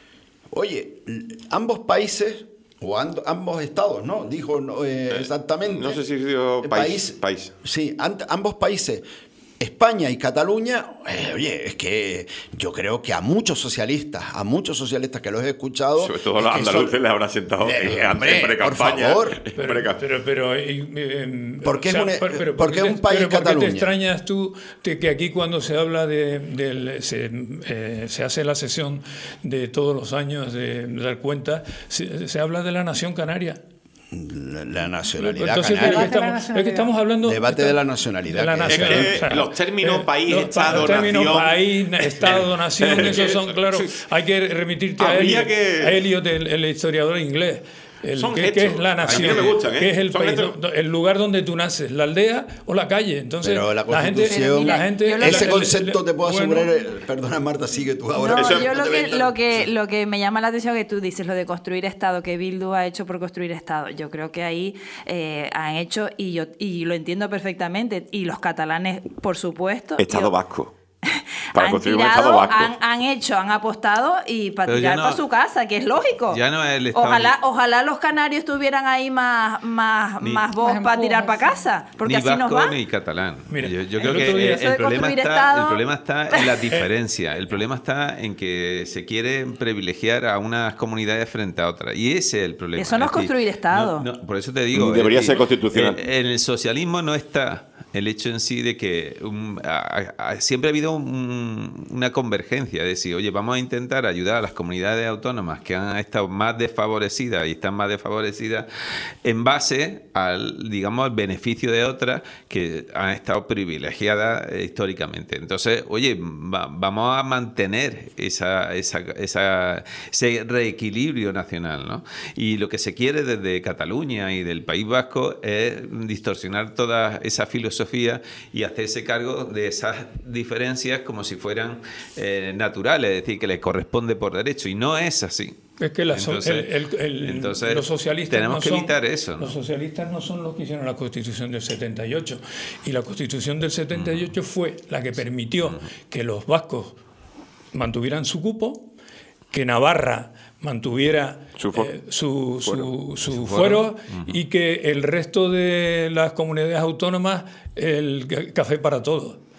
Oye, ambos países o and, ambos estados, ¿no? Dijo eh, exactamente. No sé si dijo país. país. Sí, ant, ambos países. España y Cataluña, eh, oye, es que yo creo que a muchos socialistas, a muchos socialistas que los he escuchado... Sobre todo a los andaluces son, les habrá sentado eh, eh, hombre, en pre-campaña. Por favor. Pero, pero, pero, eh, eh, ¿Por qué o sea, es un, pero, pero, ¿por qué es un país pero, Cataluña? ¿Por qué te extrañas tú de que aquí cuando se habla de... de se, eh, se hace la sesión de todos los años de, de dar cuenta, se, se habla de la nación canaria? La, la nacionalidad Entonces, canaria. Es que, estamos, es que estamos hablando... Debate de la nacionalidad. De la es nación, que o sea, los términos eh, país, los, Estado, los términos nación... país, Estado, nación, esos son, claro, hay que remitirte a Eliot, que... a Eliot el, el historiador inglés. El, son que, que es la nación, a mí me gustan, ¿eh? que es el son país, hechos... el lugar donde tú naces, la aldea o la calle. Entonces, pero la Constitución, la gente, la gente, ese la, concepto te puedo bueno, asegurar, perdona Marta, sigue tú ahora. No, Eso, yo lo que, lo, que, lo que me llama la atención es que tú dices lo de construir Estado, que Bildu ha hecho por construir Estado. Yo creo que ahí eh, han hecho, y yo y lo entiendo perfectamente, y los catalanes, por supuesto. Estado yo, vasco. Para han construir tirado, un Estado vasco. Han, han hecho, han apostado y para Pero tirar no, para su casa, que es lógico. Ya no es el Estado. Ojalá, ojalá los canarios tuvieran ahí más, más, Ni, más voz más para tirar empujes, para casa, porque ni así vasco nos va. ni catalán. Mira, yo, yo el creo que otro día- el, Eso de el problema construir está, Estado- el problema está en la diferencia. El problema está en que se quiere privilegiar a unas comunidades frente a otras. Y ese es el problema. Eso no es decir, construir Estado. no, no, por eso te digo. Debería es decir, ser constitucional. eh, En el socialismo no está el hecho en sí de que um, a, a, siempre ha habido un, una convergencia, es decir, oye, vamos a intentar ayudar a las comunidades autónomas que han estado más desfavorecidas y están más desfavorecidas en base al, digamos, al beneficio de otras que han estado privilegiadas eh, históricamente. Entonces, oye, va, vamos a mantener esa, esa, esa, ese reequilibrio nacional, ¿no? Y lo que se quiere desde Cataluña y del País Vasco es distorsionar toda esa filosofía y hacerse cargo de esas diferencias como si fueran eh, naturales, es decir, que les corresponde por derecho, y no es así. Es que la, Entonces, el, el, el, entonces, los socialistas tenemos no que son, evitar eso, ¿no? Los socialistas no son los que hicieron la Constitución del setenta y ocho. Y la Constitución del setenta y ocho uh-huh. fue la que permitió uh-huh. que los vascos mantuvieran su cupo, que Navarra mantuviera su, eh, su, su, su, su fuero, uh-huh. y que el resto de las comunidades autónomas el café para todos.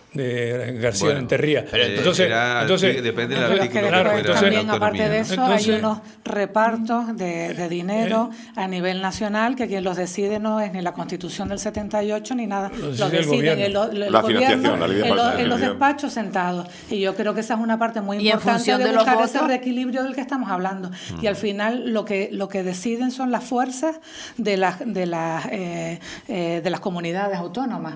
de García Bueno, Rentería. pero entonces, era- entonces depende del Pero es artículo que que claro, después fuera entonces- de la también, aparte de eso, Entonces- hay unos repartos de, de dinero a nivel nacional que quien los decide no es ni la Constitución del setenta y ocho ni nada. Lo Lo decide el deciden gobierno. el, el- el La gobierno financiación, la ley de en, lo- financiación. en los despachos sentados. Y yo creo que esa es una parte muy Y en importante función de, de los buscar ese votos. reequilibrio del que estamos hablando. Y al final lo que lo que deciden son las fuerzas de las de las eh, eh, de las comunidades autónomas.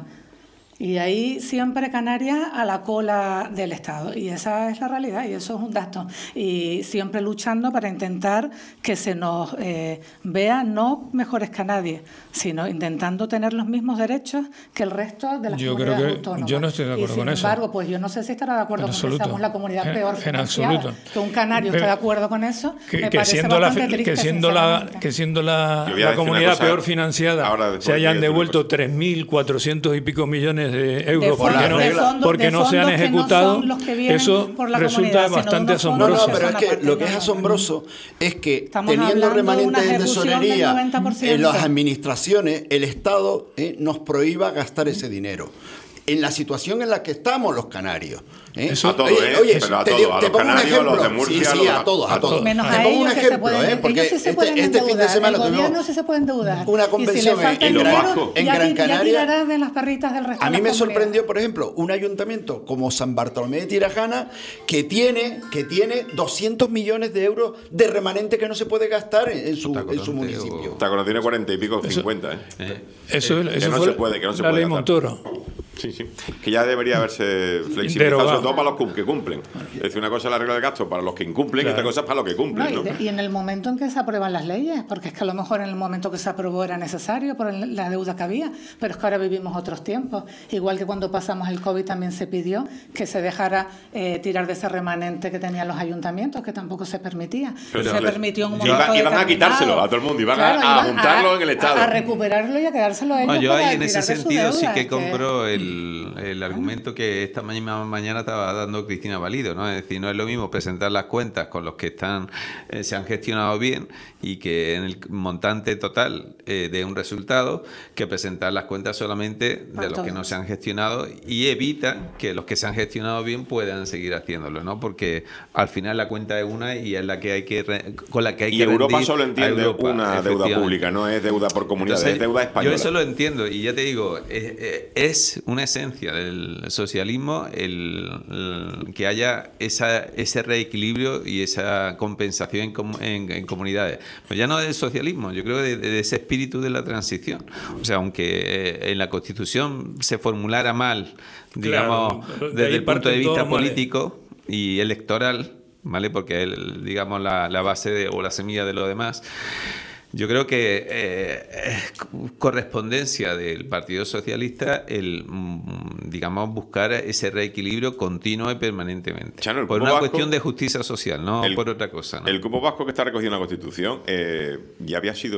Y ahí siempre Canarias a la cola del Estado. Y esa es la realidad, y eso es un dato. Y siempre luchando para intentar que se nos eh, vea no mejores que nadie, sino intentando tener los mismos derechos que el resto de las Yo creo comunidades que- autónomas. yo no estoy de acuerdo y sin con eso. embargo, pues yo no sé si estará de acuerdo En con que absoluto. seamos la comunidad En- peor en financiada. absoluto. Que un canario Pero- esté de acuerdo con eso, que, me que parece siendo la, bastante triste, que siendo la sinceramente. que siendo la, Yo voy a la decir una comunidad cosa, peor financiada ahora después se hayan voy a decir una devuelto cosa. tres mil cuatrocientos y pico millones de euros fondos- porque no, de fondos- porque de no se han fondos que no ejecutado, son los que vienen eso por la resulta comunidad, sino bastante unos fondos No, asombroso. no, pero es que Aparte, lo que no, es no. asombroso es que Estamos teniendo hablando de una remanentes de ejecución del tesorería noventa por ciento. en las administraciones, el Estado eh, nos prohíba gastar ese dinero. En la situación en la que estamos los canarios. ¿eh? Eso- A todos, Oye, ¿eh? oye, Pero a te, todos, digo- a te los pongo un canarios, a ejemplo. los de Murcia, sí, a sí, los de- a todos, a a todos. todos. Menos te a pongo un ellos que se ejemplo, pueden, ¿eh? porque ellos sí se este, pueden este fin de endeudar, semana el tuvimos gobierno sí se puede endeudar. una Y si convención le falta en, el los dinero, vascos. en ya Gran ti- ya Canaria. tirarás de las perritas del resto A de mí las me comunidades. sorprendió, por ejemplo, un ayuntamiento como San Bartolomé de Tirajana que tiene, que tiene doscientos millones de euros de remanente que no se puede gastar en, en su, en su Tacoronte municipio. Hasta cuando tiene cuarenta y pico, cincuenta, ¿eh? Eso, que eso no fue se puede, que no se la puede ley gastar. Montoro. Sí, sí. Que ya debería haberse flexibilizado, Derogado. sobre todo para los que cumplen. Es decir, una cosa es la regla del gasto para los que incumplen y Claro. otra cosa es para los que No, cumplen, y, ¿no? de- y en el momento en que se aprueban las leyes, porque es que a lo mejor en el momento que se aprobó era necesario por el- la deuda que había, pero es que ahora vivimos otros tiempos. Igual que cuando pasamos el COVID también se pidió que se dejara eh, tirar de ese remanente que tenían los ayuntamientos, que tampoco se permitía. Pero se les- permitió en un iba- momento iban a determinado. quitárselo a todo el mundo, iban a- a iban juntarlo en el Estado. A, a recuperarlo y a quedárselo a ellos. No, yo para ahí en ese tirar de su sentido sí deuda, que es compro el, el argumento que esta mañana, mañana estaba dando Cristina Valido, ¿no? Es decir, no es lo mismo presentar las cuentas con los que están eh, se han gestionado bien y que en el montante total eh, dé un resultado, que presentar las cuentas solamente de Para los que todos. no se han gestionado y evita que los que se han gestionado bien puedan seguir haciéndolo, ¿no? Porque al final la cuenta es una y es la que hay que re- con la que hay Y que Europa rendir solo a entiende Europa, una deuda efectivamente. pública, no es deuda por comunidad, Entonces, es deuda española. Yo eso lo entiendo y ya te digo, es, es una esencia del socialismo el, el que haya esa, ese reequilibrio y esa compensación en, com- en- en comunidades. Pues ya no del socialismo, yo creo de, de ese espíritu de la transición. O sea, aunque eh, en la Constitución se formulara mal, digamos, Claro, de desde ahí el punto de parten vista todos males. político y electoral, ¿vale? Porque el, digamos la, la base de, o la semilla de lo demás. Yo creo que eh, es correspondencia del Partido Socialista el, mm, digamos, buscar ese reequilibrio continuo y permanentemente. Chano, el por Cupo una Vasco- cuestión de justicia social, no el- por otra cosa. ¿no? El cupo vasco que está recogido en la Constitución eh, ya había sido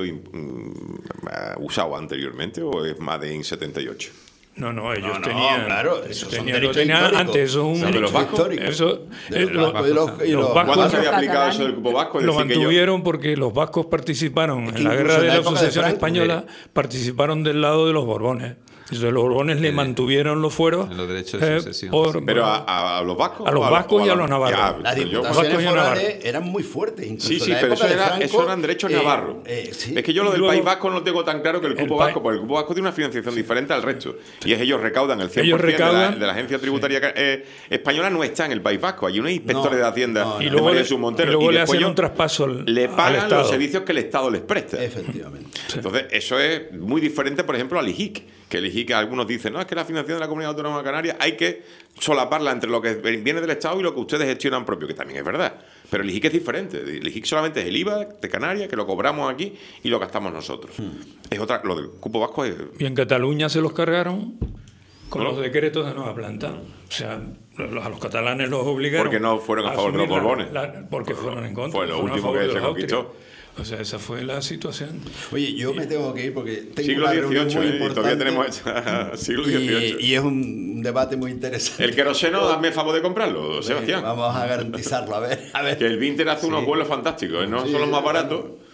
mm, usado anteriormente o es más de en setenta y ocho. No, no, ellos No, no, tenían. claro, ellos esos son tenían, lo derechos tenían históricos. antes, eso es un. Son de los vascos. Históricos. Eso, De eh, los lo- vascos y los- y los los- vascos- ¿Cuándo se los había aplicado eso catalanes. del cupo vasco? Es Lo decir, que yo- mantuvieron porque los vascos participaron que en la incluso guerra en de la la época de sucesión Franco, española, participaron del lado de los Borbones. Entonces, los Borbones le mantuvieron los fueros en los derechos de eh, sucesión. por- Pero a, a- a los vascos. A los o vascos y a o los navarros. Ya, Las pero yo- Vasco y diputaciones Navarro. forales eran muy fuertes. Incluso Sí, en sí, la pero época eso, de era, Franco, eso eran derechos eh, navarros. eh, sí. Es que yo lo Y del luego- País Vasco no lo tengo tan claro que el El cupo pa- vasco, porque el cupo vasco tiene una financiación diferente al resto. Y es ellos recaudan el cien Ellos por ciento de, la, recaudan- de la agencia tributaria eh, española, no está en el País Vasco. Hay unos inspectores No, de Hacienda no, no. y de luego, María le, Jesús Montero. y luego le después hacen ellos un traspaso al, le al pagan Estado. los servicios que el Estado les presta. Efectivamente. Entonces, eso es muy diferente, por ejemplo, al I J I C. Que el I J I C, algunos dicen, no, es que la financiación de la Comunidad Autónoma de Canarias hay que solaparla entre lo que viene del Estado y lo que ustedes gestionan propio, que también es verdad. Pero el I J I C es diferente. El I J I C solamente es el I V A de Canarias, que lo cobramos aquí y lo gastamos nosotros. Es otra, lo del cupo vasco es... Y en Cataluña se los cargaron con ¿Cómo? los decretos de nueva planta. O sea, los- a los catalanes los obligaron. Porque no fueron a favor de los asumir la- Borbones. la- porque fueron en contra. Fue lo fueron a último favor que de se los conquistó. austrias. O sea, esa fue la situación. Oye, yo me tengo que ir porque tengo Siglo una reunión dieciocho, muy ¿eh? Y todavía importante. tenemos esta- siglo dieciocho. Y, y es un debate muy interesante. El queroseno, dame favor de comprarlo, Venga, Sebastián. Vamos a garantizarlo, a ver, a ver. Que el Vinter hace unos vuelos fantásticos, ¿eh? No Sí, son los más sí, baratos.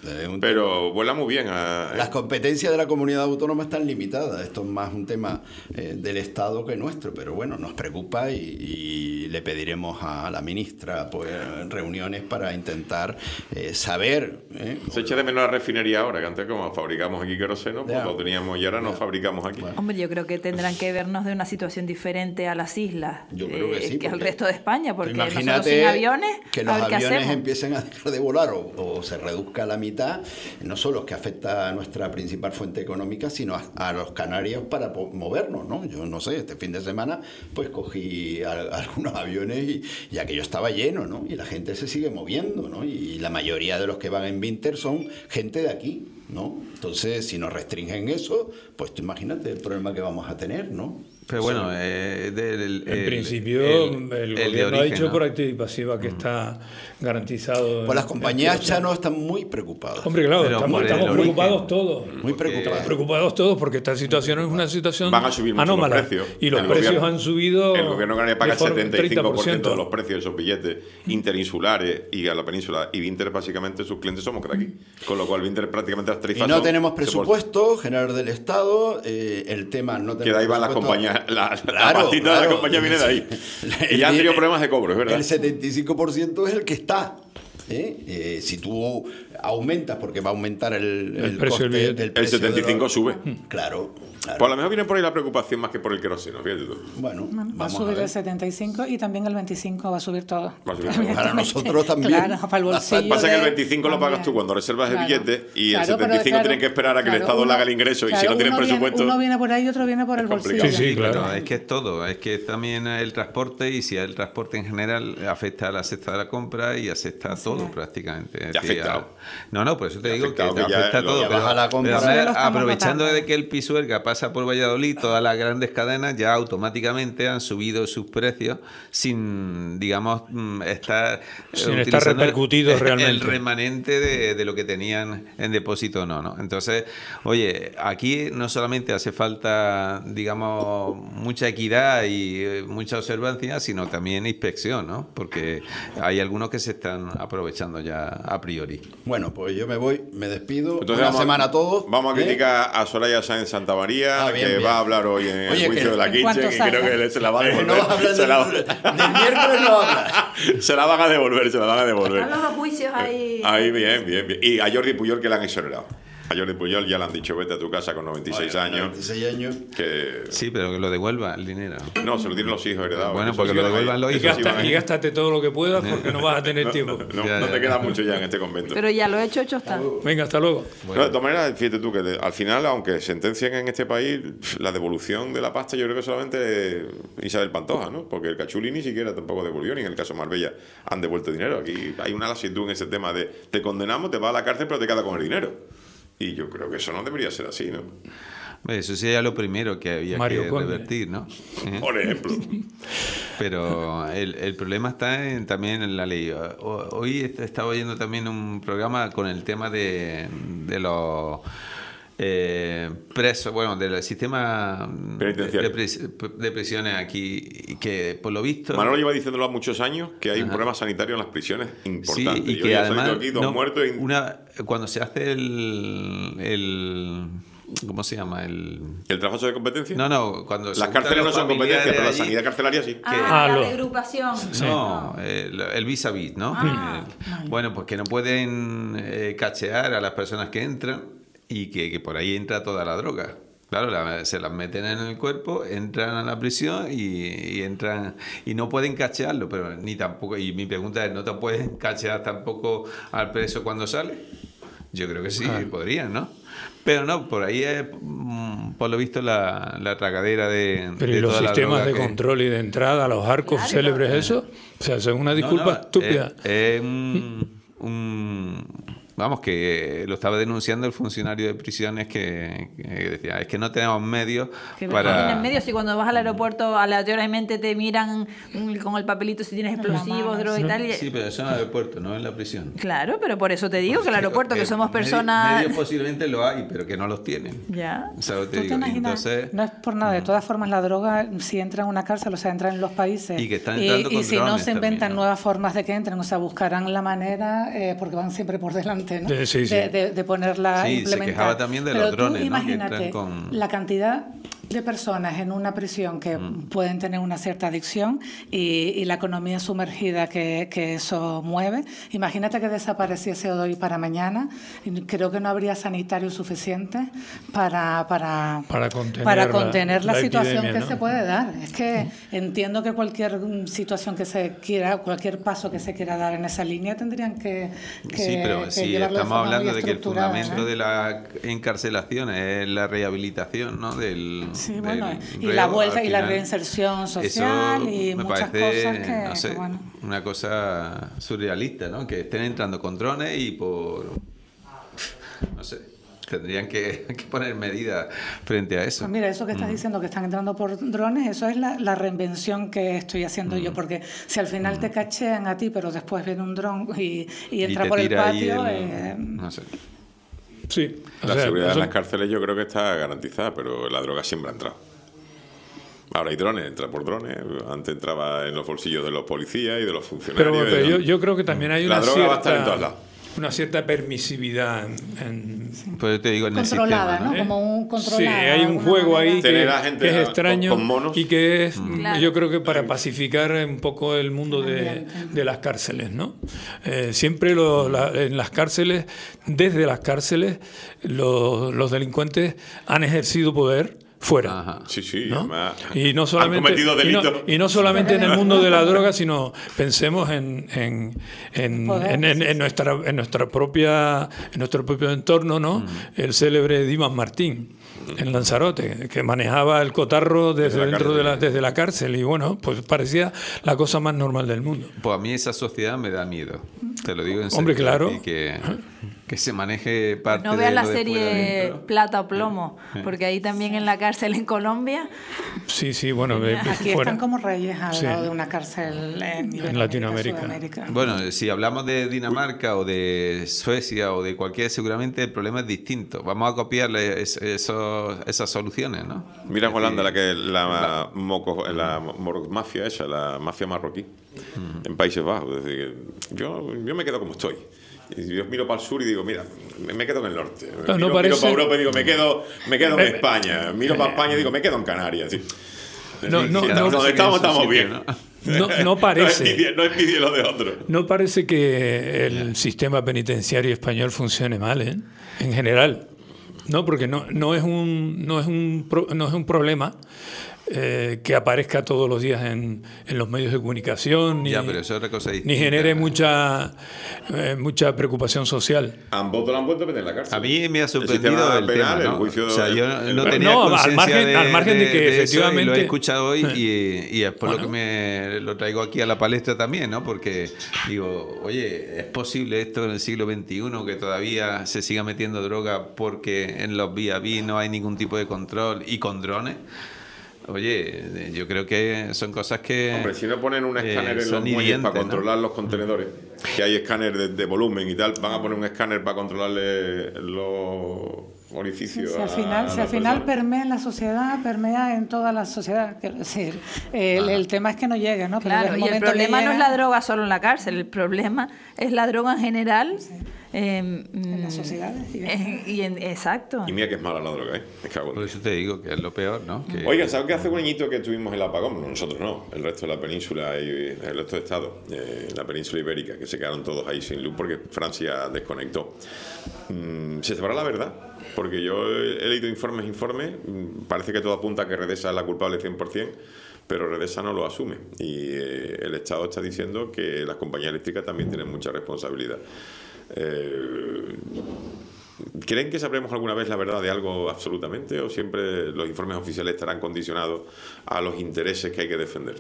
Es un Pero vuela muy bien. A, Las competencias de la comunidad autónoma están limitadas. Esto es más un tema eh, del Estado que nuestro, pero bueno, nos preocupa y, y le pediremos a la ministra pues, reuniones para intentar eh, saber. ¿eh? Se echa de menos la refinería ahora, que antes como fabricamos aquí queroseno, pues Ya. lo teníamos y ahora no Ya. fabricamos aquí. Bueno. Hombre, yo creo que tendrán que vernos de una situación diferente a las islas Yo creo que sí, al porque- resto de España, porque nosotros Imagínate sin aviones, que a los ver qué aviones hacemos. empiecen a dejar de volar o, o se reduzca a la mitad, no solo es que afecta a nuestra principal fuente económica, sino a, a los canarios para po- movernos, ¿no? Yo no sé, este fin de semana pues cogí a- algunos aviones y, y aquello estaba lleno, ¿no? Y la gente se sigue moviendo, ¿no? Y la mayoría de los que van en Vinter son gente de aquí, ¿no? Entonces, si nos restringen eso, pues tú imagínate el problema que vamos a tener, ¿no? Pero bueno, eh, del, En el- principio, el- el, el de gobierno ha origen, dicho ¿no? por activa y pasiva que está garantizado. Pues las en- compañías en- Chano están muy preocupadas. Hombre, claro, Pero estamos, por el estamos origen. preocupados todos. Muy Porque- preocupadas. Estamos preocupados todos porque esta situación es una situación Van a subir mucho anómala. los precios. Y los El precios gobierno- han subido. El gobierno canario paga de el forma- setenta y cinco por ciento de los treinta por ciento. precios de esos billetes interinsulares y a la península. Y Vinter, básicamente, sus clientes somos de aquí. Con lo cual, Vinter prácticamente las Y tarifas no son- tenemos se presupuesto general del Estado, eh, el tema no tenemos Que de ahí van las presupuesto. compañías. La, la Claro, pastita de la claro. compañía viene de ahí. El- Y ya han tenido el- problemas de cobro, es verdad. El setenta y cinco por ciento es el que está. ¿eh? Eh, si tú aumentas, porque va a aumentar el, El precio del coste billete. del El precio de setenta y cinco los- sube. Claro, claro. Pues a lo mejor viene por ahí la preocupación más que por el queroseno, fíjate tú. Bueno, Va a vamos a subir ver. el setenta y cinco y también el veinticinco va a subir todo. Va a subir todo. Para nosotros también. Claro, para el bolsillo. Pasa que el de- veinticinco lo pagas también. tú cuando reservas el Claro. billete y el Claro, setenta y pero, cinco claro, tienen que esperar a que el claro, Estado uno- le haga el ingreso y si claro, no tienen uno viene- presupuesto. uno viene por ahí y otro viene por el Es bolsillo. complicado. Sí, sí, claro. Pero es que es todo, es que también el transporte y si el transporte en general afecta a la cesta de la compra y afecta a todo es. prácticamente. Es Ya ha decir, afectado. a- No, no, por eso te Ya ha digo que afectado, te que ya afecta a lo- todo. ya pero- baja la compra. pero Eso lo estamos aprovechando notando. de que el Pisuerga pasa por Valladolid, todas las grandes cadenas ya automáticamente han subido sus precios sin, digamos, mm, estar eh, Sin estar utilizando repercutidos el realmente. remanente de, de lo que tenían en depósito o no, ¿no? Entonces, oye, aquí no solamente hace falta, digamos, mucha equidad y eh, mucha observancia, sino también inspección, ¿no? Porque hay algunos que se están aprovechando ya a priori. Bueno, pues yo me voy, me despido. Entonces Una vamos a- semana a todos. Vamos a ¿eh? criticar a Soraya Sáenz Santa María, Ah, bien, que bien. va a hablar hoy en Oye, el juicio que- de la en cuanto Kitchen y creo salga. que se la va a Eh, devolver. no vas a hablar se, la, del, del miércoles, no hablas. se la van a devolver, se la van a devolver. Están los dos juicios ahí. Ahí, bien, bien, bien. Y a Jordi Puyol que le han exonerado. A Jordi Puyol ya le han dicho, vete a tu casa con noventa y seis Oye, años. noventa y seis años. Que Sí, pero que lo devuelva el dinero. no, se lo tienen los hijos heredados. Bueno, Esos porque lo iban ahí. devuelvan los Y, hijos. Esos iban gasta- ahí. y gástate todo lo que puedas porque no vas a tener tiempo. No, Ya, no ya, te queda ya. mucho ya en este convento. Pero ya lo he hecho, hecho está. Venga, hasta luego. No, de todas maneras, fíjate tú que de- al final, aunque sentencien en este país, la devolución de la pasta yo creo que solamente Isabel Pantoja, ¿no? Porque el Cachuli ni siquiera tampoco devolvió, ni en el caso Marbella han devuelto dinero. Aquí hay una lasitud en ese tema de te condenamos, te vas a la cárcel, pero te quedas con el dinero. Y yo creo que eso no debería ser así, ¿no? Eso sería lo primero que había Mario que Conde. revertir, ¿no? ¿Eh? Por ejemplo. Pero el, el problema está en- también en la ley. O- Hoy est- estaba oyendo también un programa con el tema de, de los eh, presos, bueno, del sistema Penitenciario. de, pris- de prisiones aquí, y que por lo visto... Manolo lleva diciéndolo hace muchos años que hay un Ajá. problema sanitario en las prisiones Sí, importante. y Yo que ya he salido además aquí dos no, muertos y una, cuando se hace el, el ¿cómo se llama? El el traspaso de competencia. no, no, cuando se Las juntan cárceles no los son competencia, pero la familiares allí- sanidad carcelaria sí. Ah, Ah, la lo- reagrupación. No, el, el vis a vis, ¿no? Ah, Eh, bueno, pues que no pueden eh, cachear a las personas que entran y que, que por ahí entra toda la droga. Claro, la- se las meten en el cuerpo, entran a la prisión y, y entran y no pueden cachearlo, pero ni tampoco. Y mi pregunta es, ¿no te pueden cachear tampoco al preso cuando sale? Yo creo que sí, Claro. podrían, ¿no? Pero no, por ahí es, mm, por lo visto, la, la tragadera de. Pero de ¿y los toda la sistemas droga de que- control y de entrada, los arcos Claro. célebres, eso? O sea, eso es una disculpa No, no, estúpida. Es, es un, un- Vamos, que lo estaba denunciando el funcionario de prisiones que, que decía, es que no tenemos medios Que para... en medio, si cuando vas al aeropuerto aleatoriamente te miran mm, con el papelito si tienes explosivos, droga y tal. y- Sí, pero eso en el aeropuerto, no en la prisión. Claro, pero por eso te digo que el aeropuerto, que Eh, somos medios- personas... Medios posiblemente lo hay, pero que no los tienen. Ya. ¿Sabes? Te ¿Tú te digo, y imaginas? entonces... No es por nada. De todas formas, la droga, si entra en una cárcel, o sea, entra en los países. Y que están entrando y con si no drones se inventan también, ¿no? nuevas formas de que entren, o sea, buscarán la manera, eh, porque van siempre por delante antes, ¿no? Sí, sí, sí. De, de, de ponerla Sí, implementar. se quejaba también de Pero los tú drones, ¿no? Que imagínate entran con... la cantidad de personas en una prisión que mm. pueden tener una cierta adicción y, y la economía sumergida que, que eso mueve. Imagínate que desapareciese de hoy para mañana. Creo que no habría sanitarios suficientes para, para, para contener, para contener la, la, la situación epidemia, que ¿no? se puede dar. Es que mm. entiendo que cualquier situación que se quiera, cualquier paso que se quiera dar en esa línea tendrían que, que Sí, pero que si estamos hablando de que el fundamento ¿no? de la encarcelación es la rehabilitación, ¿no? Del, sí, bueno, del y reo, la vuelta y final, la reinserción social y me muchas parece, cosas que, no sé, que, bueno. una cosa surrealista, ¿no? Que estén entrando con drones y por, no sé, tendrían que, que poner medidas frente a eso. Pues mira, eso que estás mm. diciendo, que están entrando por drones, eso es la, la reinvención que estoy haciendo mm. yo, porque si al final mm. te cachean a ti, pero después viene un dron y, y entra y por el patio... El, eh, no sé. Sí. La sea, seguridad eso... en las cárceles yo creo que está garantizada, pero la droga siempre ha entrado. Ahora hay drones, entra por drones. Antes entraba en los bolsillos de los policías y de los funcionarios. Pero, pero yo, yo creo que también hay la una droga cierta... va a estar en todos lados. Una cierta permisividad en, en... Pues te digo, en controlada, el sistema, ¿no? ¿Eh? Como un controlado. Sí, hay un juego ahí que, que es extraño con, con monos. y que es, Claro. yo creo que para pacificar un poco el mundo de, de las cárceles, ¿no? Eh, siempre lo, la, en las cárceles, desde las cárceles, los, los delincuentes han ejercido poder fuera. Ajá. Sí, sí, ¿no? además, Y no solamente, han cometido delitos. Y no, y no solamente en el mundo de la droga, sino pensemos en, en, en, en, en, en, nuestra, en, nuestra propia, en nuestro propio entorno, ¿no? Mm. El célebre Dimas Martín, en Lanzarote, que manejaba el cotarro desde, desde dentro de la, desde la cárcel y bueno, pues parecía la cosa más normal del mundo. Pues a mí esa sociedad me da miedo, te lo digo en serio. Hombre, claro. Y que, que se maneje parte no veas de la lo de serie Plata o Plomo, porque ahí también en la cárcel en Colombia. Sí, sí, bueno. Aquí fuera. Están como reyes al sí. lado de una cárcel en, en Latinoamérica. Bueno, si hablamos de Dinamarca o de Suecia o de cualquier, seguramente el problema es distinto. Vamos a copiarle es, esos, esas soluciones, ¿no? Mira en Holanda la que la, moco, la mafia esa, la mafia marroquí, uh-huh. en Países Bajos. Es decir, yo, yo me quedo como estoy. Y yo miro para el sur y digo, mira, me quedo en el norte. No, miro, no parece... miro para Europa y digo, me quedo, me quedo en España. Miro para España y digo, me quedo en Canarias. ¿Sí? No, no, sí, no, donde estamos, estamos bien. ¿no? No, no parece. No envidie, no envidie lo de otro. No parece que el sistema penitenciario español funcione mal, ¿eh? En general. No, porque no, no es un, no es un, no es un problema. Eh, que aparezca todos los días en, en los medios de comunicación, ni, ya, pero eso es otra cosa distinta. Ni genere mucha eh, mucha preocupación social. Ambos lo han vuelto a meter en la cárcel. A mí me ha sorprendido el, el penal, tema, ¿no? El juicio, o sea, yo el, no el, tenía no, conciencia al margen, de, al margen de que de efectivamente eso, y lo he escuchado hoy y, y es por bueno. lo que me lo traigo aquí a la palestra también, ¿no? Porque digo, oye, ¿es posible esto en el siglo veintiuno que todavía se siga metiendo droga porque en los V I V no hay ningún tipo de control y con drones? Oye, yo creo que son cosas que... Hombre, si no ponen un escáner eh, en los muelles para controlar ¿no? los contenedores, que hay escáner de, de volumen y tal, van a poner un escáner para controlarle los orificios. Si al a, final, a si al final permea en la sociedad, permea en toda la sociedad. Quiero decir, el, el tema es que no llegue, ¿no? Pero claro, el y el problema llega... no es la droga solo en la cárcel, el problema es la droga en general. Sí. Eh, en las sociedades. Y, eh, y en, exacto. Y mira que es mala la droga, ¿eh? Me cago en Por eso te digo que es lo peor, ¿no? Que... Oiga, ¿sabes qué hace un añito que tuvimos el apagón? Nosotros no, el resto de la península y el resto de Estados, eh, la península ibérica, que se quedaron todos ahí sin luz porque Francia desconectó. Mm, ¿Se sabrá la verdad? Porque yo he, he leído informes, informes, mm, parece que todo apunta a que Redesa es la culpable cien por ciento, pero Redesa no lo asume. Y eh, el Estado está diciendo que las compañías eléctricas también tienen mucha responsabilidad. Eh, ¿Creen que sabremos alguna vez la verdad de algo absolutamente o siempre los informes oficiales estarán condicionados a los intereses que hay que defender?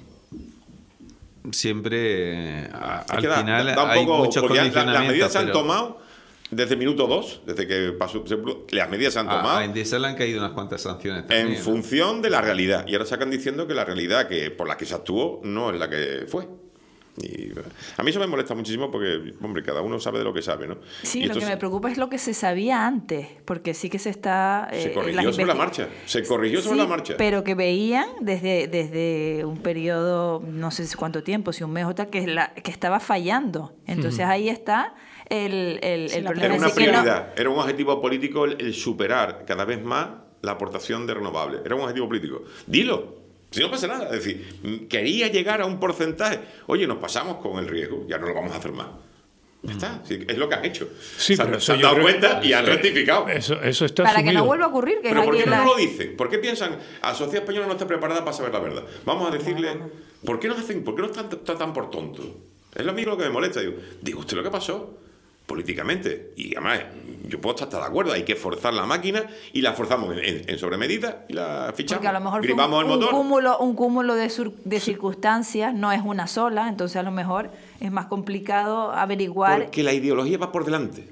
Siempre a, al que da, final da, da hay poco, muchos condicionamientos. Las medidas se han pero... tomado desde el minuto dos, desde que pasó, las medidas se han tomado. A, a Endesa le han caído unas cuantas sanciones también, en ¿no? función de la realidad. Y ahora sacan diciendo que la realidad que por la que se actuó no es la que fue. Y a mí eso me molesta muchísimo porque, hombre, cada uno sabe de lo que sabe, ¿no? Sí, y lo que se, me preocupa es lo que se sabía antes, porque sí que se está... Se eh, corrigió sobre la marcha, se corrigió sobre sí, la marcha. Pero que veían desde, desde un periodo, no sé cuánto tiempo, si un mes o tal, que, la, que estaba fallando. Entonces uh-huh. ahí está El, el, Sí, el la problema Era es una que no- prioridad, era un objetivo político el, el superar cada vez más la aportación de renovables. Era un objetivo político. Dilo. Si no pasa nada. Es decir, quería llegar a un porcentaje. Oye, nos pasamos con el riesgo, ya no lo vamos a hacer más. Ya está, sí, es lo que han hecho. Sí, se han, pero se eso han yo dado creo- cuenta y han rectificado. Eso, eso está para que asumido. no vuelva a ocurrir, que Pero es ¿por qué aquí no la- lo dicen? ¿Por qué piensan, a la sociedad española no está preparada para saber la verdad? Vamos a decirle, ¿por qué no hacen, por qué no están, están tan por tontos? Es lo mismo lo que me molesta. Digo, digo, ¿usted lo que pasó? Políticamente. Y además, yo puedo estar de acuerdo, hay que forzar la máquina y la forzamos en, en, en sobremedida y la fichamos. Porque a lo mejor fue gripamos un, el motor. un cúmulo, un cúmulo de, sur- de circunstancias, no es una sola, entonces a lo mejor es más complicado averiguar. Porque la ideología va por delante.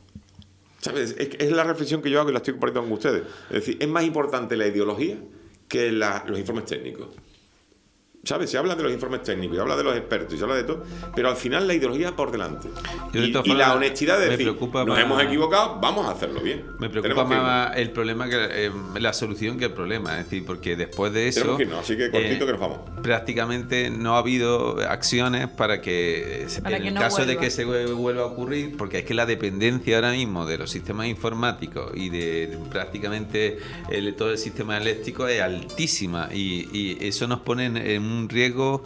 ¿Sabes? Es, es la reflexión que yo hago y la estoy compartiendo con ustedes. Es decir, es más importante la ideología que la, los informes técnicos. ¿Sabes? Se habla de los informes técnicos, se habla de los expertos, se habla de todo, pero al final la ideología por delante. Yo de Y, todas y la formas, honestidad de me decir, preocupa nos más- hemos equivocado, vamos a hacerlo bien. Me preocupa Tenemos que irnos. más el problema que eh, la solución que el problema, es decir, porque después de eso Tenemos que irnos, así que cortito que nos vamos. prácticamente no ha habido acciones para que eh, Para en que el no caso de vuelva. que se vue- vuelva a ocurrir, porque es que la dependencia ahora mismo de los sistemas informáticos y de, de prácticamente el- todo el sistema eléctrico es altísima y, y eso nos pone en, en un riesgo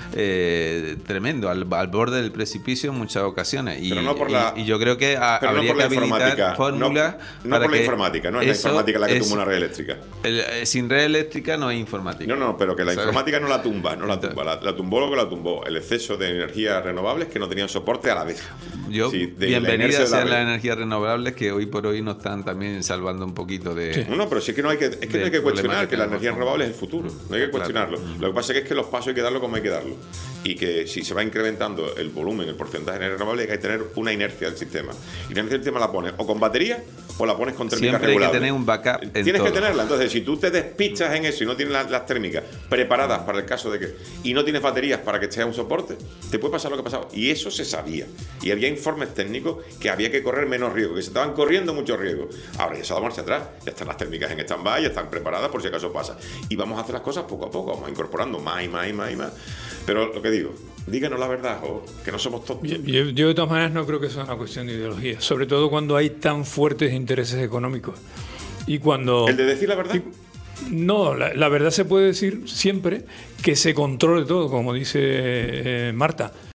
eh, tremendo, al, al borde del precipicio en muchas ocasiones. Y, Pero no por y- la- y yo creo que a- Pero no habría por la que habilitar informática, no, fórmulas no para por la que informática, no es la eso- informática la que eso- tumba una red eléctrica. el- eh, sin red eléctrica no hay informática. No, no, pero que la ¿Sabes? informática no la tumba, no la tumba, la, la tumbó lo que la tumbó, el exceso de energías renovables que no tenían soporte a la vez. Yo, Sí, de la inercia bienvenidas de la sean red. las energías renovables que hoy por hoy nos están también salvando un poquito de... Sí. No, no, pero sí que no hay que, es que no del hay que problema cuestionar que que la tenemos. energía renovable es el futuro, no hay que cuestionarlo. Lo que pasa es que los pasos hay que darlo como hay que darlo. Y que si se va incrementando el volumen, el porcentaje de energía renovable, hay que tener una inercia del sistema. Y la inercia del sistema la pones o con batería o la pones con térmicas Siempre hay que regulables. tener un backup en Tienes que todo. tenerla. Entonces, si tú te despistas en eso y no tienes las, las térmicas preparadas para el caso de que... y no tienes baterías para que te sea un soporte, te puede pasar lo que ha pasado. Y eso se sabía. Y había informes técnicos que había que correr menos riesgo, que se estaban corriendo mucho riesgo. Ahora ya se ha dado marcha atrás. Ya están las térmicas en stand-by, ya están preparadas por si acaso pasa. Y vamos a hacer las cosas poco a poco. Vamos incorporando más y más y más y más. Pero lo que digo, díganos la verdad, jo, que no somos tontos. Yo, yo- yo de todas maneras no creo que sea una cuestión de ideología, sobre todo cuando hay tan fuertes intereses económicos. Y cuando... El de decir la verdad. No, la, la verdad se puede decir siempre que se controle todo, como dice eh, Marta.